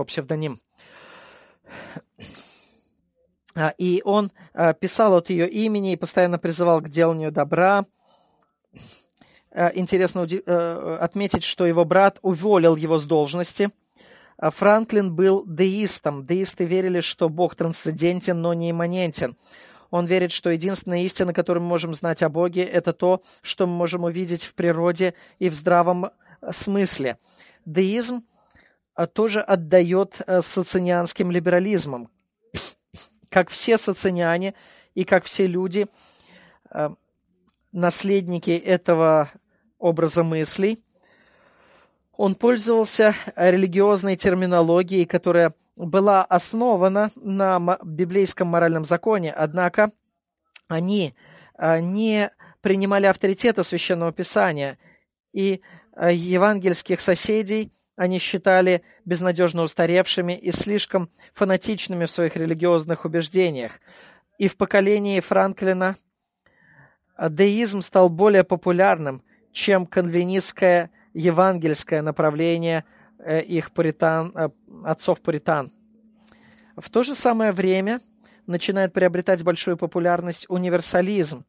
И он писал от ее имени и постоянно призывал к деланию добра. Интересно отметить, что его брат уволил его с должности. Франклин был деистом. Деисты верили, что Бог трансцендентен, но не имманентен. Он верит, что единственная истина, которую мы можем знать о Боге, это то, что мы можем увидеть в природе и в здравом смысле. Деизм тоже отдает социнианским либерализмам. Как все социниане и как все люди, наследники этого образа мыслей, он пользовался религиозной терминологией, которая была основана на библейском моральном законе, однако они не принимали авторитета Священного Писания, и евангельских соседей они считали безнадежно устаревшими и слишком фанатичными в своих религиозных убеждениях. И в поколении Франклина деизм стал более популярным, чем кальвинистское евангельское направление их отцов-пуритан. В то же самое время начинает приобретать большую популярность универсализм.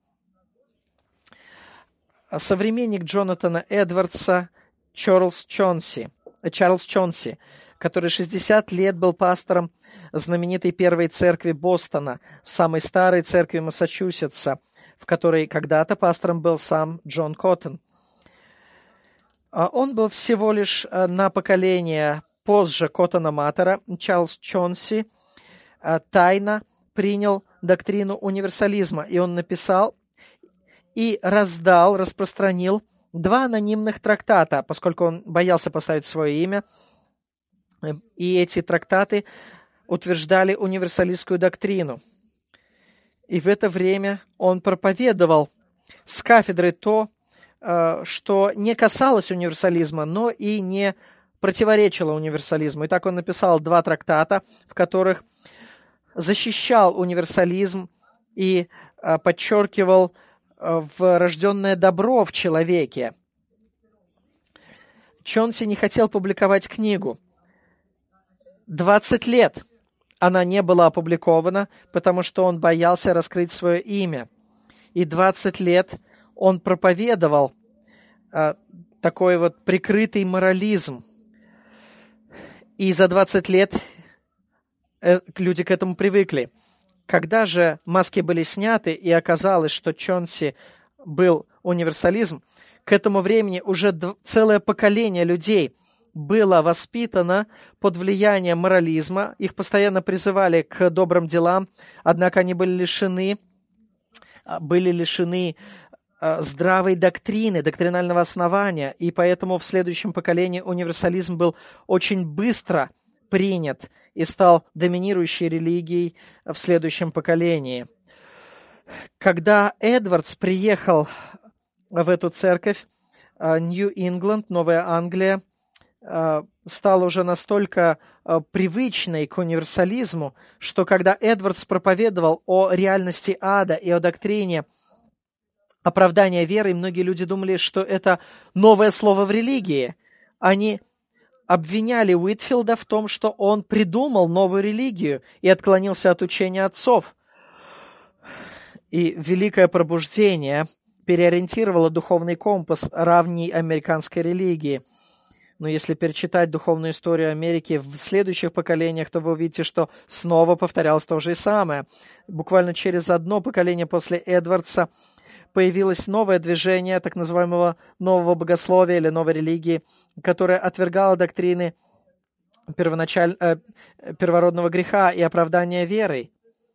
Современник Джонатана Эдвардса Чарльз Чонси, который 60 лет был пастором знаменитой первой церкви Бостона, самой старой церкви Массачусетса, в которой когда-то пастором был сам Джон Коттон. Он был всего лишь на поколение позже Коттона Маттера. Чарльз Чонси тайно принял доктрину универсализма, и он написал и распространил 2 анонимных трактата, поскольку он боялся поставить свое имя, и эти трактаты утверждали универсалистскую доктрину. И в это время он проповедовал с кафедры то, что не касалось универсализма, но и не противоречило универсализму. И так он написал 2 трактата, в которых защищал универсализм и подчеркивал врожденное добро в человеке. Чонси не хотел публиковать книгу. 20 лет она не была опубликована, потому что он боялся раскрыть свое имя. И 20 лет он проповедовал такой вот прикрытый морализм. И за 20 лет люди к этому привыкли. Когда же маски были сняты и оказалось, что Чонси был универсализм, к этому времени уже целое поколение людей было воспитано под влиянием морализма, их постоянно призывали к добрым делам, однако они были лишены здравой доктрины, доктринального основания, и поэтому в следующем поколении универсализм был очень быстро принят и стал доминирующей религией в следующем поколении. Когда Эдвардс приехал в эту церковь, Нью-Ингланд, Новая Англия, стала уже настолько привычной к универсализму, что когда Эдвардс проповедовал о реальности ада и о доктрине оправдания веры, многие люди думали, что это новое слово в религии. Они обвиняли Уитфилда в том, что он придумал новую религию и отклонился от учения отцов. И великое пробуждение переориентировало духовный компас равней американской религии. Но если перечитать духовную историю Америки в следующих поколениях, то вы увидите, что снова повторялось то же и самое. Буквально через одно поколение после Эдвардса появилось новое движение так называемого нового богословия или новой религии, которая отвергала доктрины первородного греха и оправдания верой.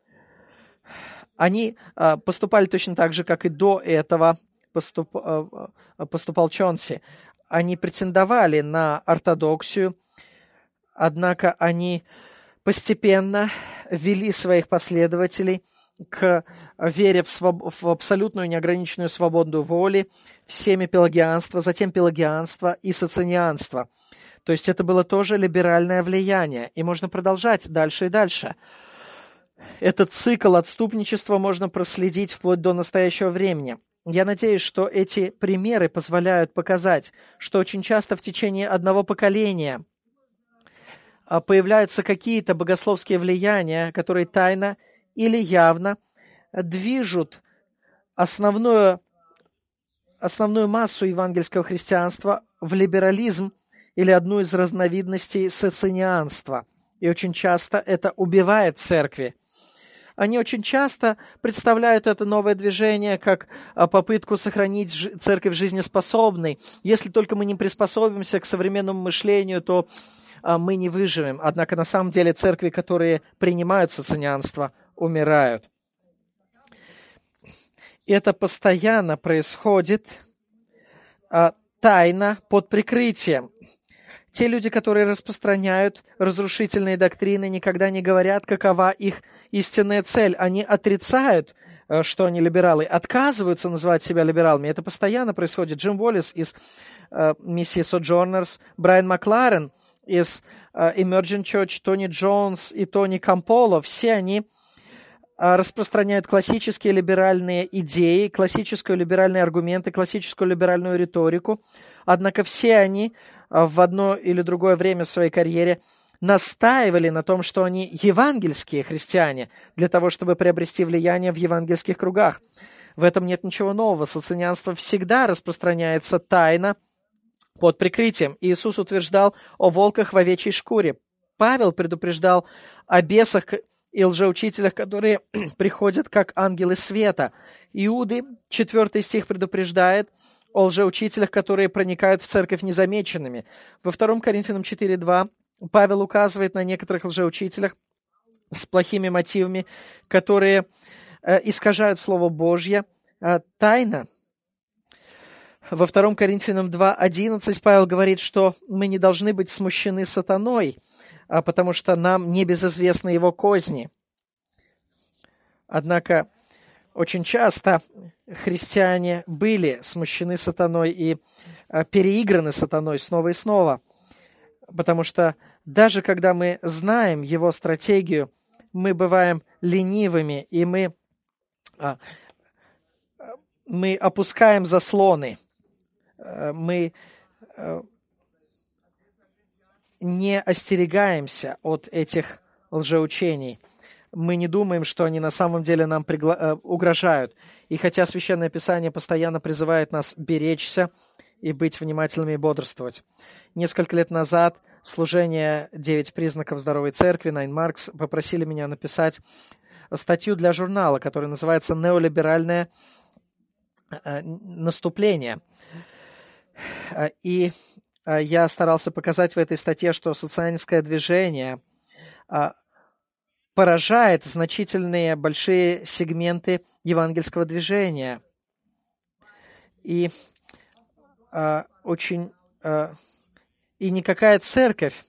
Они поступали точно так же, как и до этого поступал Чонси. Они претендовали на ортодоксию, однако они постепенно вели своих последователей к вере в абсолютную неограниченную свободу воли, в семя пелагианства, затем пелагианство и социнианство. То есть это было тоже либеральное влияние, и можно продолжать дальше и дальше. Этот цикл отступничества можно проследить вплоть до настоящего времени. Я надеюсь, что эти примеры позволяют показать, что очень часто в течение одного поколения появляются какие-то богословские влияния, которые тайно или явно движут основную массу евангельского христианства в либерализм или одну из разновидностей социнианства. И очень часто это убивает церкви. Они очень часто представляют это новое движение как попытку сохранить церковь жизнеспособной. Если только мы не приспособимся к современному мышлению, то мы не выживем. Однако на самом деле церкви, которые принимают социнианство, умирают. Это постоянно происходит тайно, под прикрытием. Те люди, которые распространяют разрушительные доктрины, никогда не говорят, какова их истинная цель. Они отрицают, что они либералы, отказываются называть себя либералами. Это постоянно происходит. Джим Уоллес из миссии Sojourners, Брайан Макларен из Emergent Church, Тони Джонс и Тони Камполо, все они распространяют классические либеральные идеи, классические либеральные аргументы, классическую либеральную риторику. Однако все они в одно или другое время в своей карьере настаивали на том, что они евангельские христиане, для того, чтобы приобрести влияние в евангельских кругах. В этом нет ничего нового. Социнианство всегда распространяется тайно, под прикрытием. Иисус утверждал о волках в овечьей шкуре. Павел предупреждал о бесах и лжеучителях, которые приходят как ангелы света. Иуды, 4 стих, предупреждает о лжеучителях, которые проникают в церковь незамеченными. Во 2 Коринфянам 4:2 Павел указывает на некоторых лжеучителях с плохими мотивами, которые искажают Слово Божье тайно. Во 2 Коринфянам 2:11 Павел говорит, что мы не должны быть смущены сатаной, потому что нам не безызвестны его козни. Однако очень часто христиане были смущены сатаной и переиграны сатаной снова и снова, потому что даже когда мы знаем его стратегию, мы бываем ленивыми, и мы опускаем заслоны, мы не остерегаемся от этих лжеучений. Мы не думаем, что они на самом деле нам угрожают. И хотя Священное Писание постоянно призывает нас беречься и быть внимательными и бодрствовать. Несколько лет назад служение «9 признаков здоровой церкви» Nine Marks попросили меня написать статью для журнала, которая называется «Неолиберальное наступление». И я старался показать в этой статье, что социалистское движение поражает значительные большие сегменты евангельского движения. И никакая церковь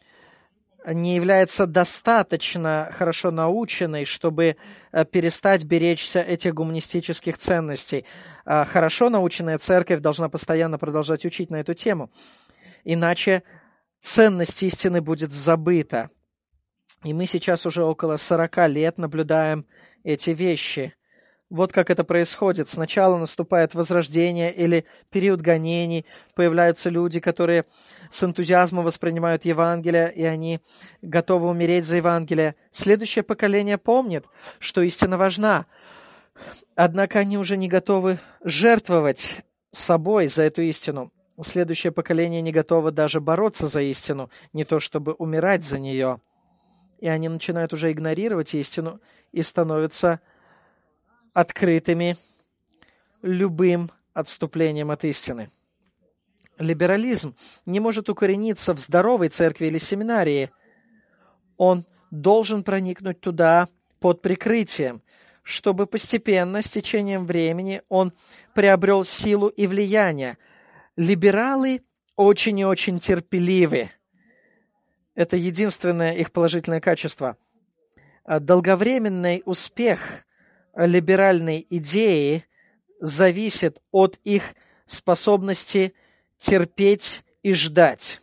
не является достаточно хорошо наученной, чтобы перестать беречься этих гуманистических ценностей. Хорошо наученная церковь должна постоянно продолжать учить на эту тему. Иначе ценность истины будет забыта. И мы сейчас уже около 40 лет наблюдаем эти вещи. Вот как это происходит. Сначала наступает возрождение или период гонений. Появляются люди, которые с энтузиазмом воспринимают Евангелие, и они готовы умереть за Евангелие. Следующее поколение помнит, что истина важна. Однако они уже не готовы жертвовать собой за эту истину. Следующее поколение не готово даже бороться за истину, не то чтобы умирать за нее. И они начинают уже игнорировать истину и становятся открытыми любым отступлением от истины. Либерализм не может укорениться в здоровой церкви или семинарии. Он должен проникнуть туда под прикрытием, чтобы постепенно, с течением времени, он приобрел силу и влияние. Либералы очень и очень терпеливы. Это единственное их положительное качество. Долговременный успех либеральной идеи зависит от их способности терпеть и ждать.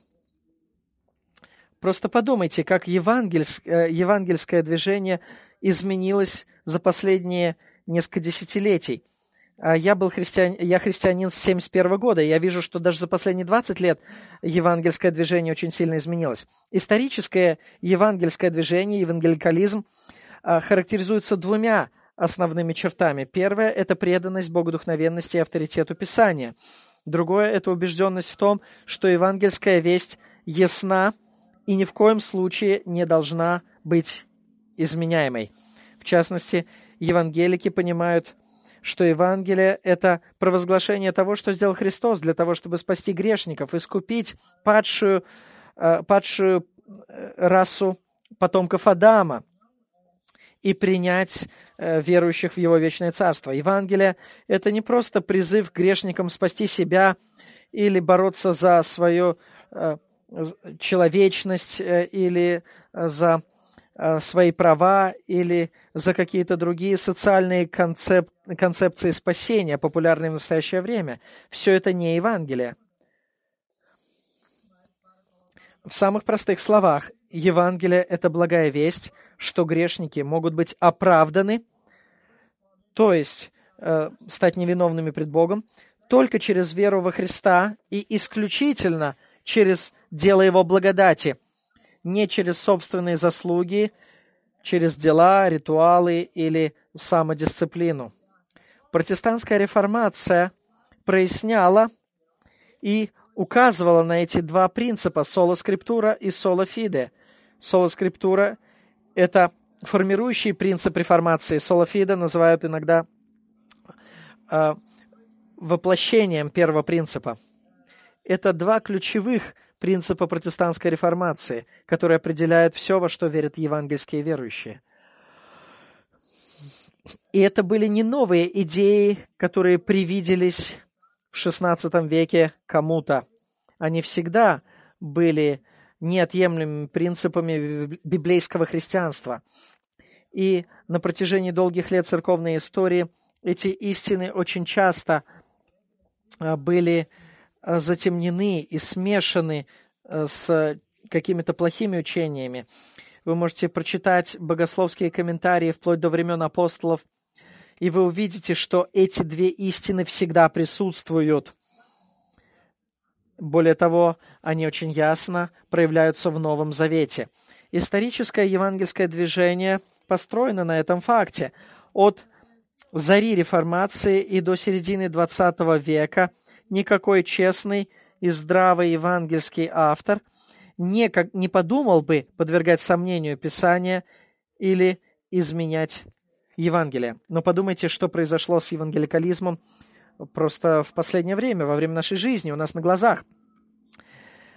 Просто подумайте, как евангельское движение изменилось за последние несколько десятилетий. Я христианин с 1971 года, и я вижу, что даже за последние 20 лет евангельское движение очень сильно изменилось. Историческое евангельское движение, евангеликализм, характеризуется двумя основными чертами. Первое – это преданность богодухновенности и авторитету Писания. Другое – это убежденность в том, что евангельская весть ясна и ни в коем случае не должна быть изменяемой. В частности, евангелики понимают, что Евангелие – это провозглашение того, что сделал Христос для того, чтобы спасти грешников, искупить падшую расу потомков Адама и принять верующих в Его вечное царство. Евангелие – это не просто призыв к грешникам спасти себя или бороться за свою человечность или за свои права или за какие-то другие социальные концепции спасения, популярные в настоящее время. Все это не Евангелие. В самых простых словах, Евангелие – это благая весть, что грешники могут быть оправданы, то есть стать невиновными пред Богом, только через веру во Христа и исключительно через дело Его благодати, не через собственные заслуги, через дела, ритуалы или самодисциплину. Протестантская реформация проясняла и указывала на эти два принципа sola scriptura и sola fide. Sola scriptura – это формирующий принцип реформации. Sola fide называют иногда воплощением первого принципа. Это два ключевых принципа протестантской реформации, которые определяют все, во что верят евангельские верующие. И это были не новые идеи, которые привиделись в XVI веке кому-то. Они всегда были неотъемлемыми принципами библейского христианства. И на протяжении долгих лет церковной истории эти истины очень часто были затемнены и смешаны с какими-то плохими учениями. Вы можете прочитать богословские комментарии вплоть до времен апостолов, и вы увидите, что эти две истины всегда присутствуют. Более того, они очень ясно проявляются в Новом Завете. Историческое евангельское движение построено на этом факте. От зари реформации и до середины XX века никакой честный и здравый евангельский автор не подумал бы подвергать сомнению Писания или изменять Евангелие. Но подумайте, что произошло с евангеликализмом просто в последнее время, во время нашей жизни, у нас на глазах.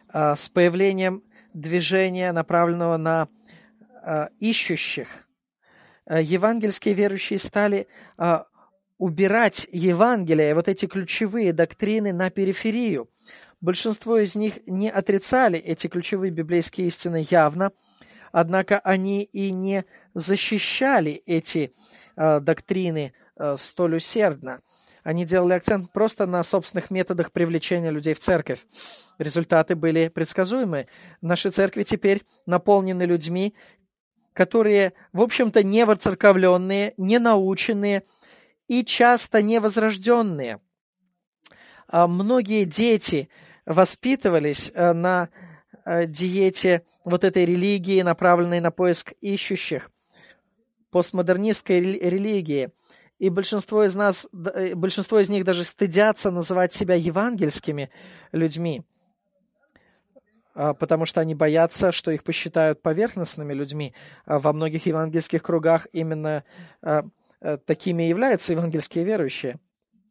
С появлением движения, направленного на ищущих, евангельские верующие стали убирать Евангелие, вот эти ключевые доктрины, на периферию. Большинство из них не отрицали эти ключевые библейские истины явно, однако они и не защищали эти доктрины столь усердно. Они делали акцент просто на собственных методах привлечения людей в церковь. Результаты были предсказуемы. Наши церкви теперь наполнены людьми, которые, в общем-то, не воцерковленные, не наученные и часто невозрожденные. Многие дети воспитывались на диете вот этой религии, направленной на поиск ищущих, постмодернистской религии. И большинство из них даже стыдятся называть себя евангельскими людьми, потому что они боятся, что их посчитают поверхностными людьми. Во многих евангельских кругах именно такими и являются евангельские верующие.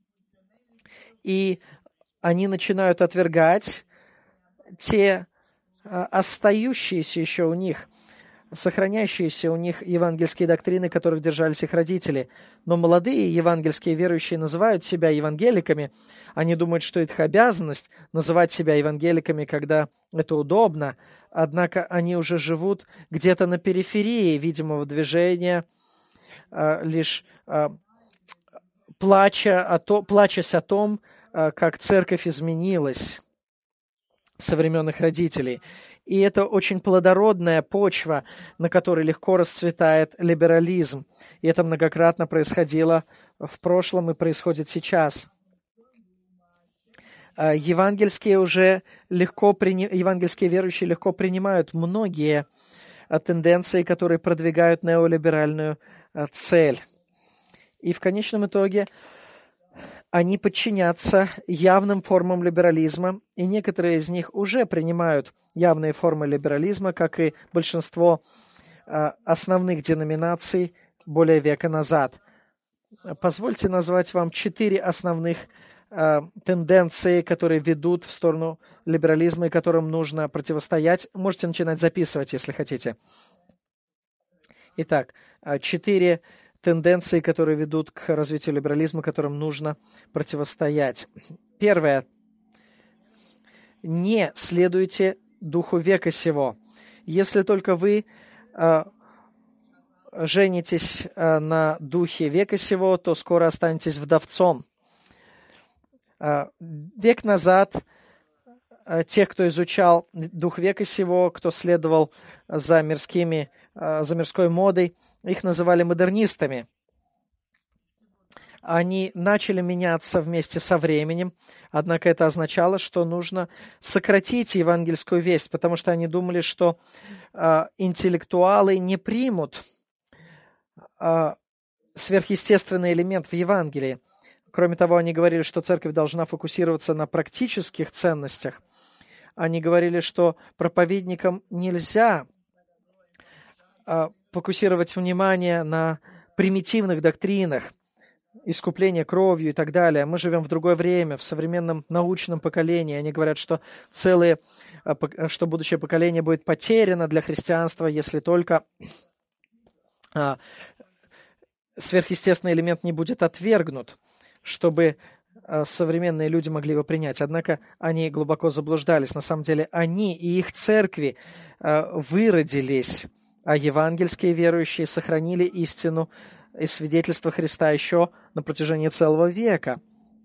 И они начинают отвергать те остающиеся еще у них, сохраняющиеся у них евангельские доктрины, которых держались их родители. Но молодые евангельские верующие называют себя евангеликами. Они думают, что это их обязанность называть себя евангеликами, когда это удобно. Однако они уже живут где-то на периферии видимого движения, лишь плачась о том, как церковь изменилась со времен их родителей. И это очень плодородная почва, на которой легко расцветает либерализм. И это многократно происходило в прошлом и происходит сейчас. Евангельские верующие легко принимают многие тенденции, которые продвигают неолиберальную цель. И в конечном итоге они подчинятся явным формам либерализма, и некоторые из них уже принимают явные формы либерализма, как и большинство основных деноминаций более века назад. Позвольте назвать вам 4 основных тенденции, которые ведут в сторону либерализма и которым нужно противостоять. Можете начинать записывать, если хотите. Итак, 4 тенденции, которые ведут к развитию либерализма, которым нужно противостоять. Первое. Не следуйте духу века сего. Если только вы женитесь на духе века сего, то скоро останетесь вдовцом. Век назад тех, кто изучал дух века сего, кто следовал за мирской модой, их называли модернистами. Они начали меняться вместе со временем, однако это означало, что нужно сократить евангельскую весть, потому что они думали, что интеллектуалы не примут сверхъестественный элемент в Евангелии. Кроме того, они говорили, что церковь должна фокусироваться на практических ценностях. Они говорили, что проповедникам нельзя фокусировать внимание на примитивных доктринах, искупление кровью и так далее. Мы живем в другое время, в современном научном поколении. Они говорят, что будущее поколение будет потеряно для христианства, если только сверхъестественный элемент не будет отвергнут, чтобы современные люди могли его принять. Однако они глубоко заблуждались. На самом деле они и их церкви выродились, а евангельские верующие сохранили истину и свидетельство Христа еще на протяжении целого века.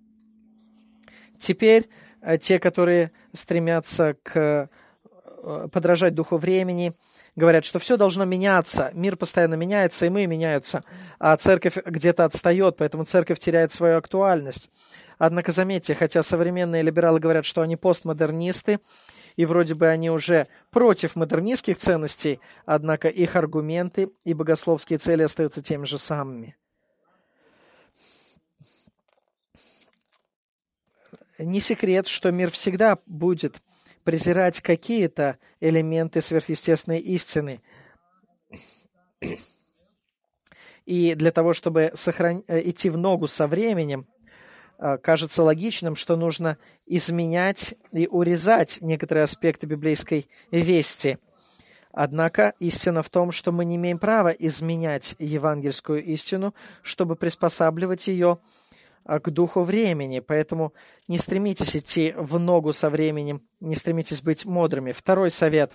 Теперь те, которые стремятся подражать духу времени, говорят, что все должно меняться, мир постоянно меняется, и мы меняются, а церковь где-то отстает, поэтому церковь теряет свою актуальность. Однако заметьте, хотя современные либералы говорят, что они постмодернисты, и вроде бы они уже против модернистских ценностей, однако их аргументы и богословские цели остаются теми же самыми. Не секрет, что мир всегда будет презирать какие-то элементы сверхъестественной истины. И для того, чтобы идти в ногу со временем, кажется логичным, что нужно изменять и урезать некоторые аспекты библейской вести. Однако истина в том, что мы не имеем права изменять евангельскую истину, чтобы приспосабливать ее к духу времени. Поэтому не стремитесь идти в ногу со временем, не стремитесь быть мудрыми. Второй совет.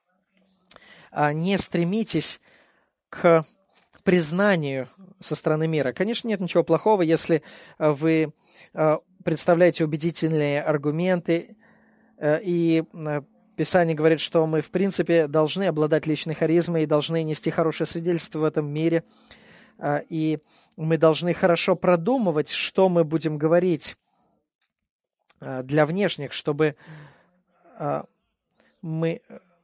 Не стремитесь к признанию со стороны мира. Конечно, нет ничего плохого, если вы представляете убедительные аргументы, и Писание говорит, что мы, в принципе, должны обладать личной харизмой и должны нести хорошее свидетельство в этом мире, и мы должны хорошо продумывать, что мы будем говорить для внешних, чтобы мы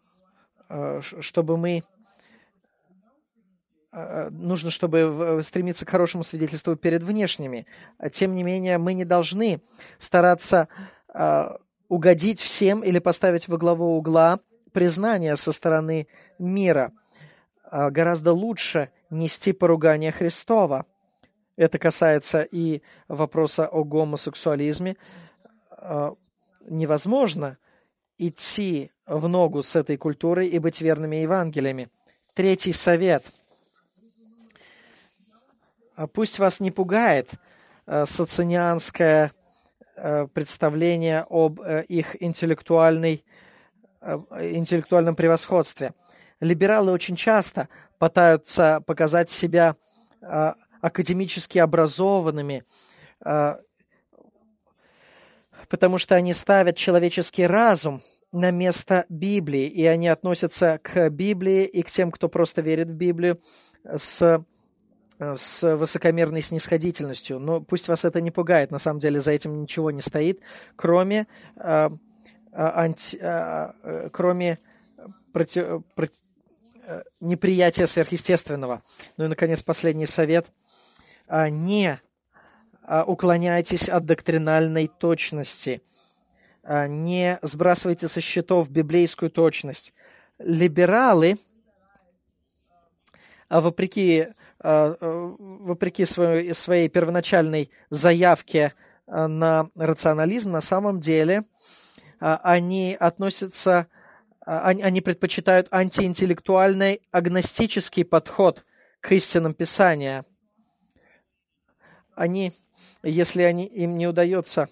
нужно, чтобы стремиться к хорошему свидетельству перед внешними. Тем не менее, мы не должны стараться угодить всем или поставить во главу угла признание со стороны мира. Гораздо лучше нести поругание Христова. Это касается и вопроса о гомосексуализме. Невозможно идти в ногу с этой культурой и быть верными Евангелиями. Третий совет. Пусть вас не пугает социнианское представление об их интеллектуальном превосходстве. Либералы очень часто пытаются показать себя академически образованными, потому что они ставят человеческий разум на место Библии, и они относятся к Библии и к тем, кто просто верит в Библию, с высокомерной снисходительностью. Но пусть вас это не пугает, на самом деле за этим ничего не стоит, кроме неприятия сверхъестественного. Ну и, наконец, последний совет. Не уклоняйтесь от доктринальной точности. Не сбрасывайте со счетов библейскую точность. Либералы, вопреки своей первоначальной заявке на рационализм, на самом деле они предпочитают антиинтеллектуальный агностический подход к истинам Писания. Если им не удается,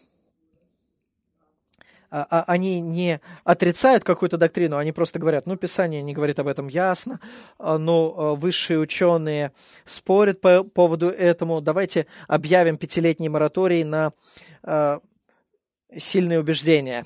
они не отрицают какую-то доктрину, они просто говорят, Писание не говорит об этом ясно, но высшие ученые спорят по поводу этому, давайте объявим 5-летний мораторий на сильные убеждения.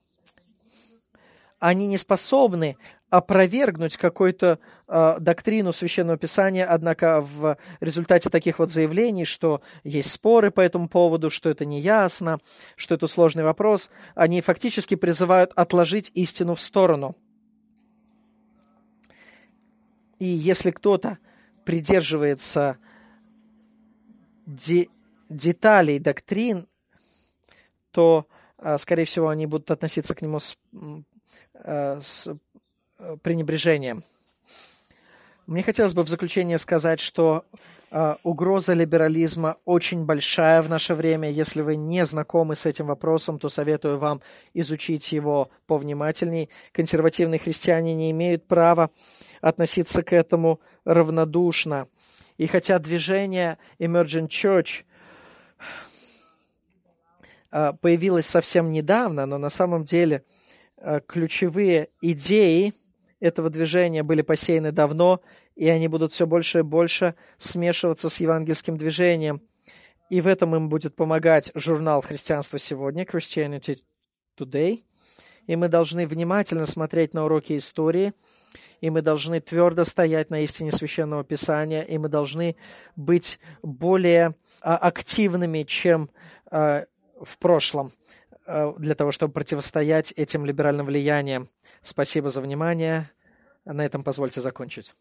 Они не способны опровергнуть какую-то доктрину Священного Писания, однако в результате таких вот заявлений, что есть споры по этому поводу, что это неясно, что это сложный вопрос, они фактически призывают отложить истину в сторону. И если кто-то придерживается деталей доктрин, то, скорее всего, они будут относиться к нему с пренебрежением. Мне хотелось бы в заключение сказать, что угроза либерализма очень большая в наше время. Если вы не знакомы с этим вопросом, то советую вам изучить его повнимательней. Консервативные христиане не имеют права относиться к этому равнодушно. И хотя движение Emergent Church появилось совсем недавно, но на самом деле ключевые идеи этого движения были посеяны давно, и они будут все больше и больше смешиваться с евангельским движением. И в этом им будет помогать журнал «Христианство сегодня», Christianity Today. И мы должны внимательно смотреть на уроки истории, и мы должны твердо стоять на истине Священного Писания, и мы должны быть более активными, чем в прошлом, для того, чтобы противостоять этим либеральным влияниям. Спасибо за внимание. На этом позвольте закончить.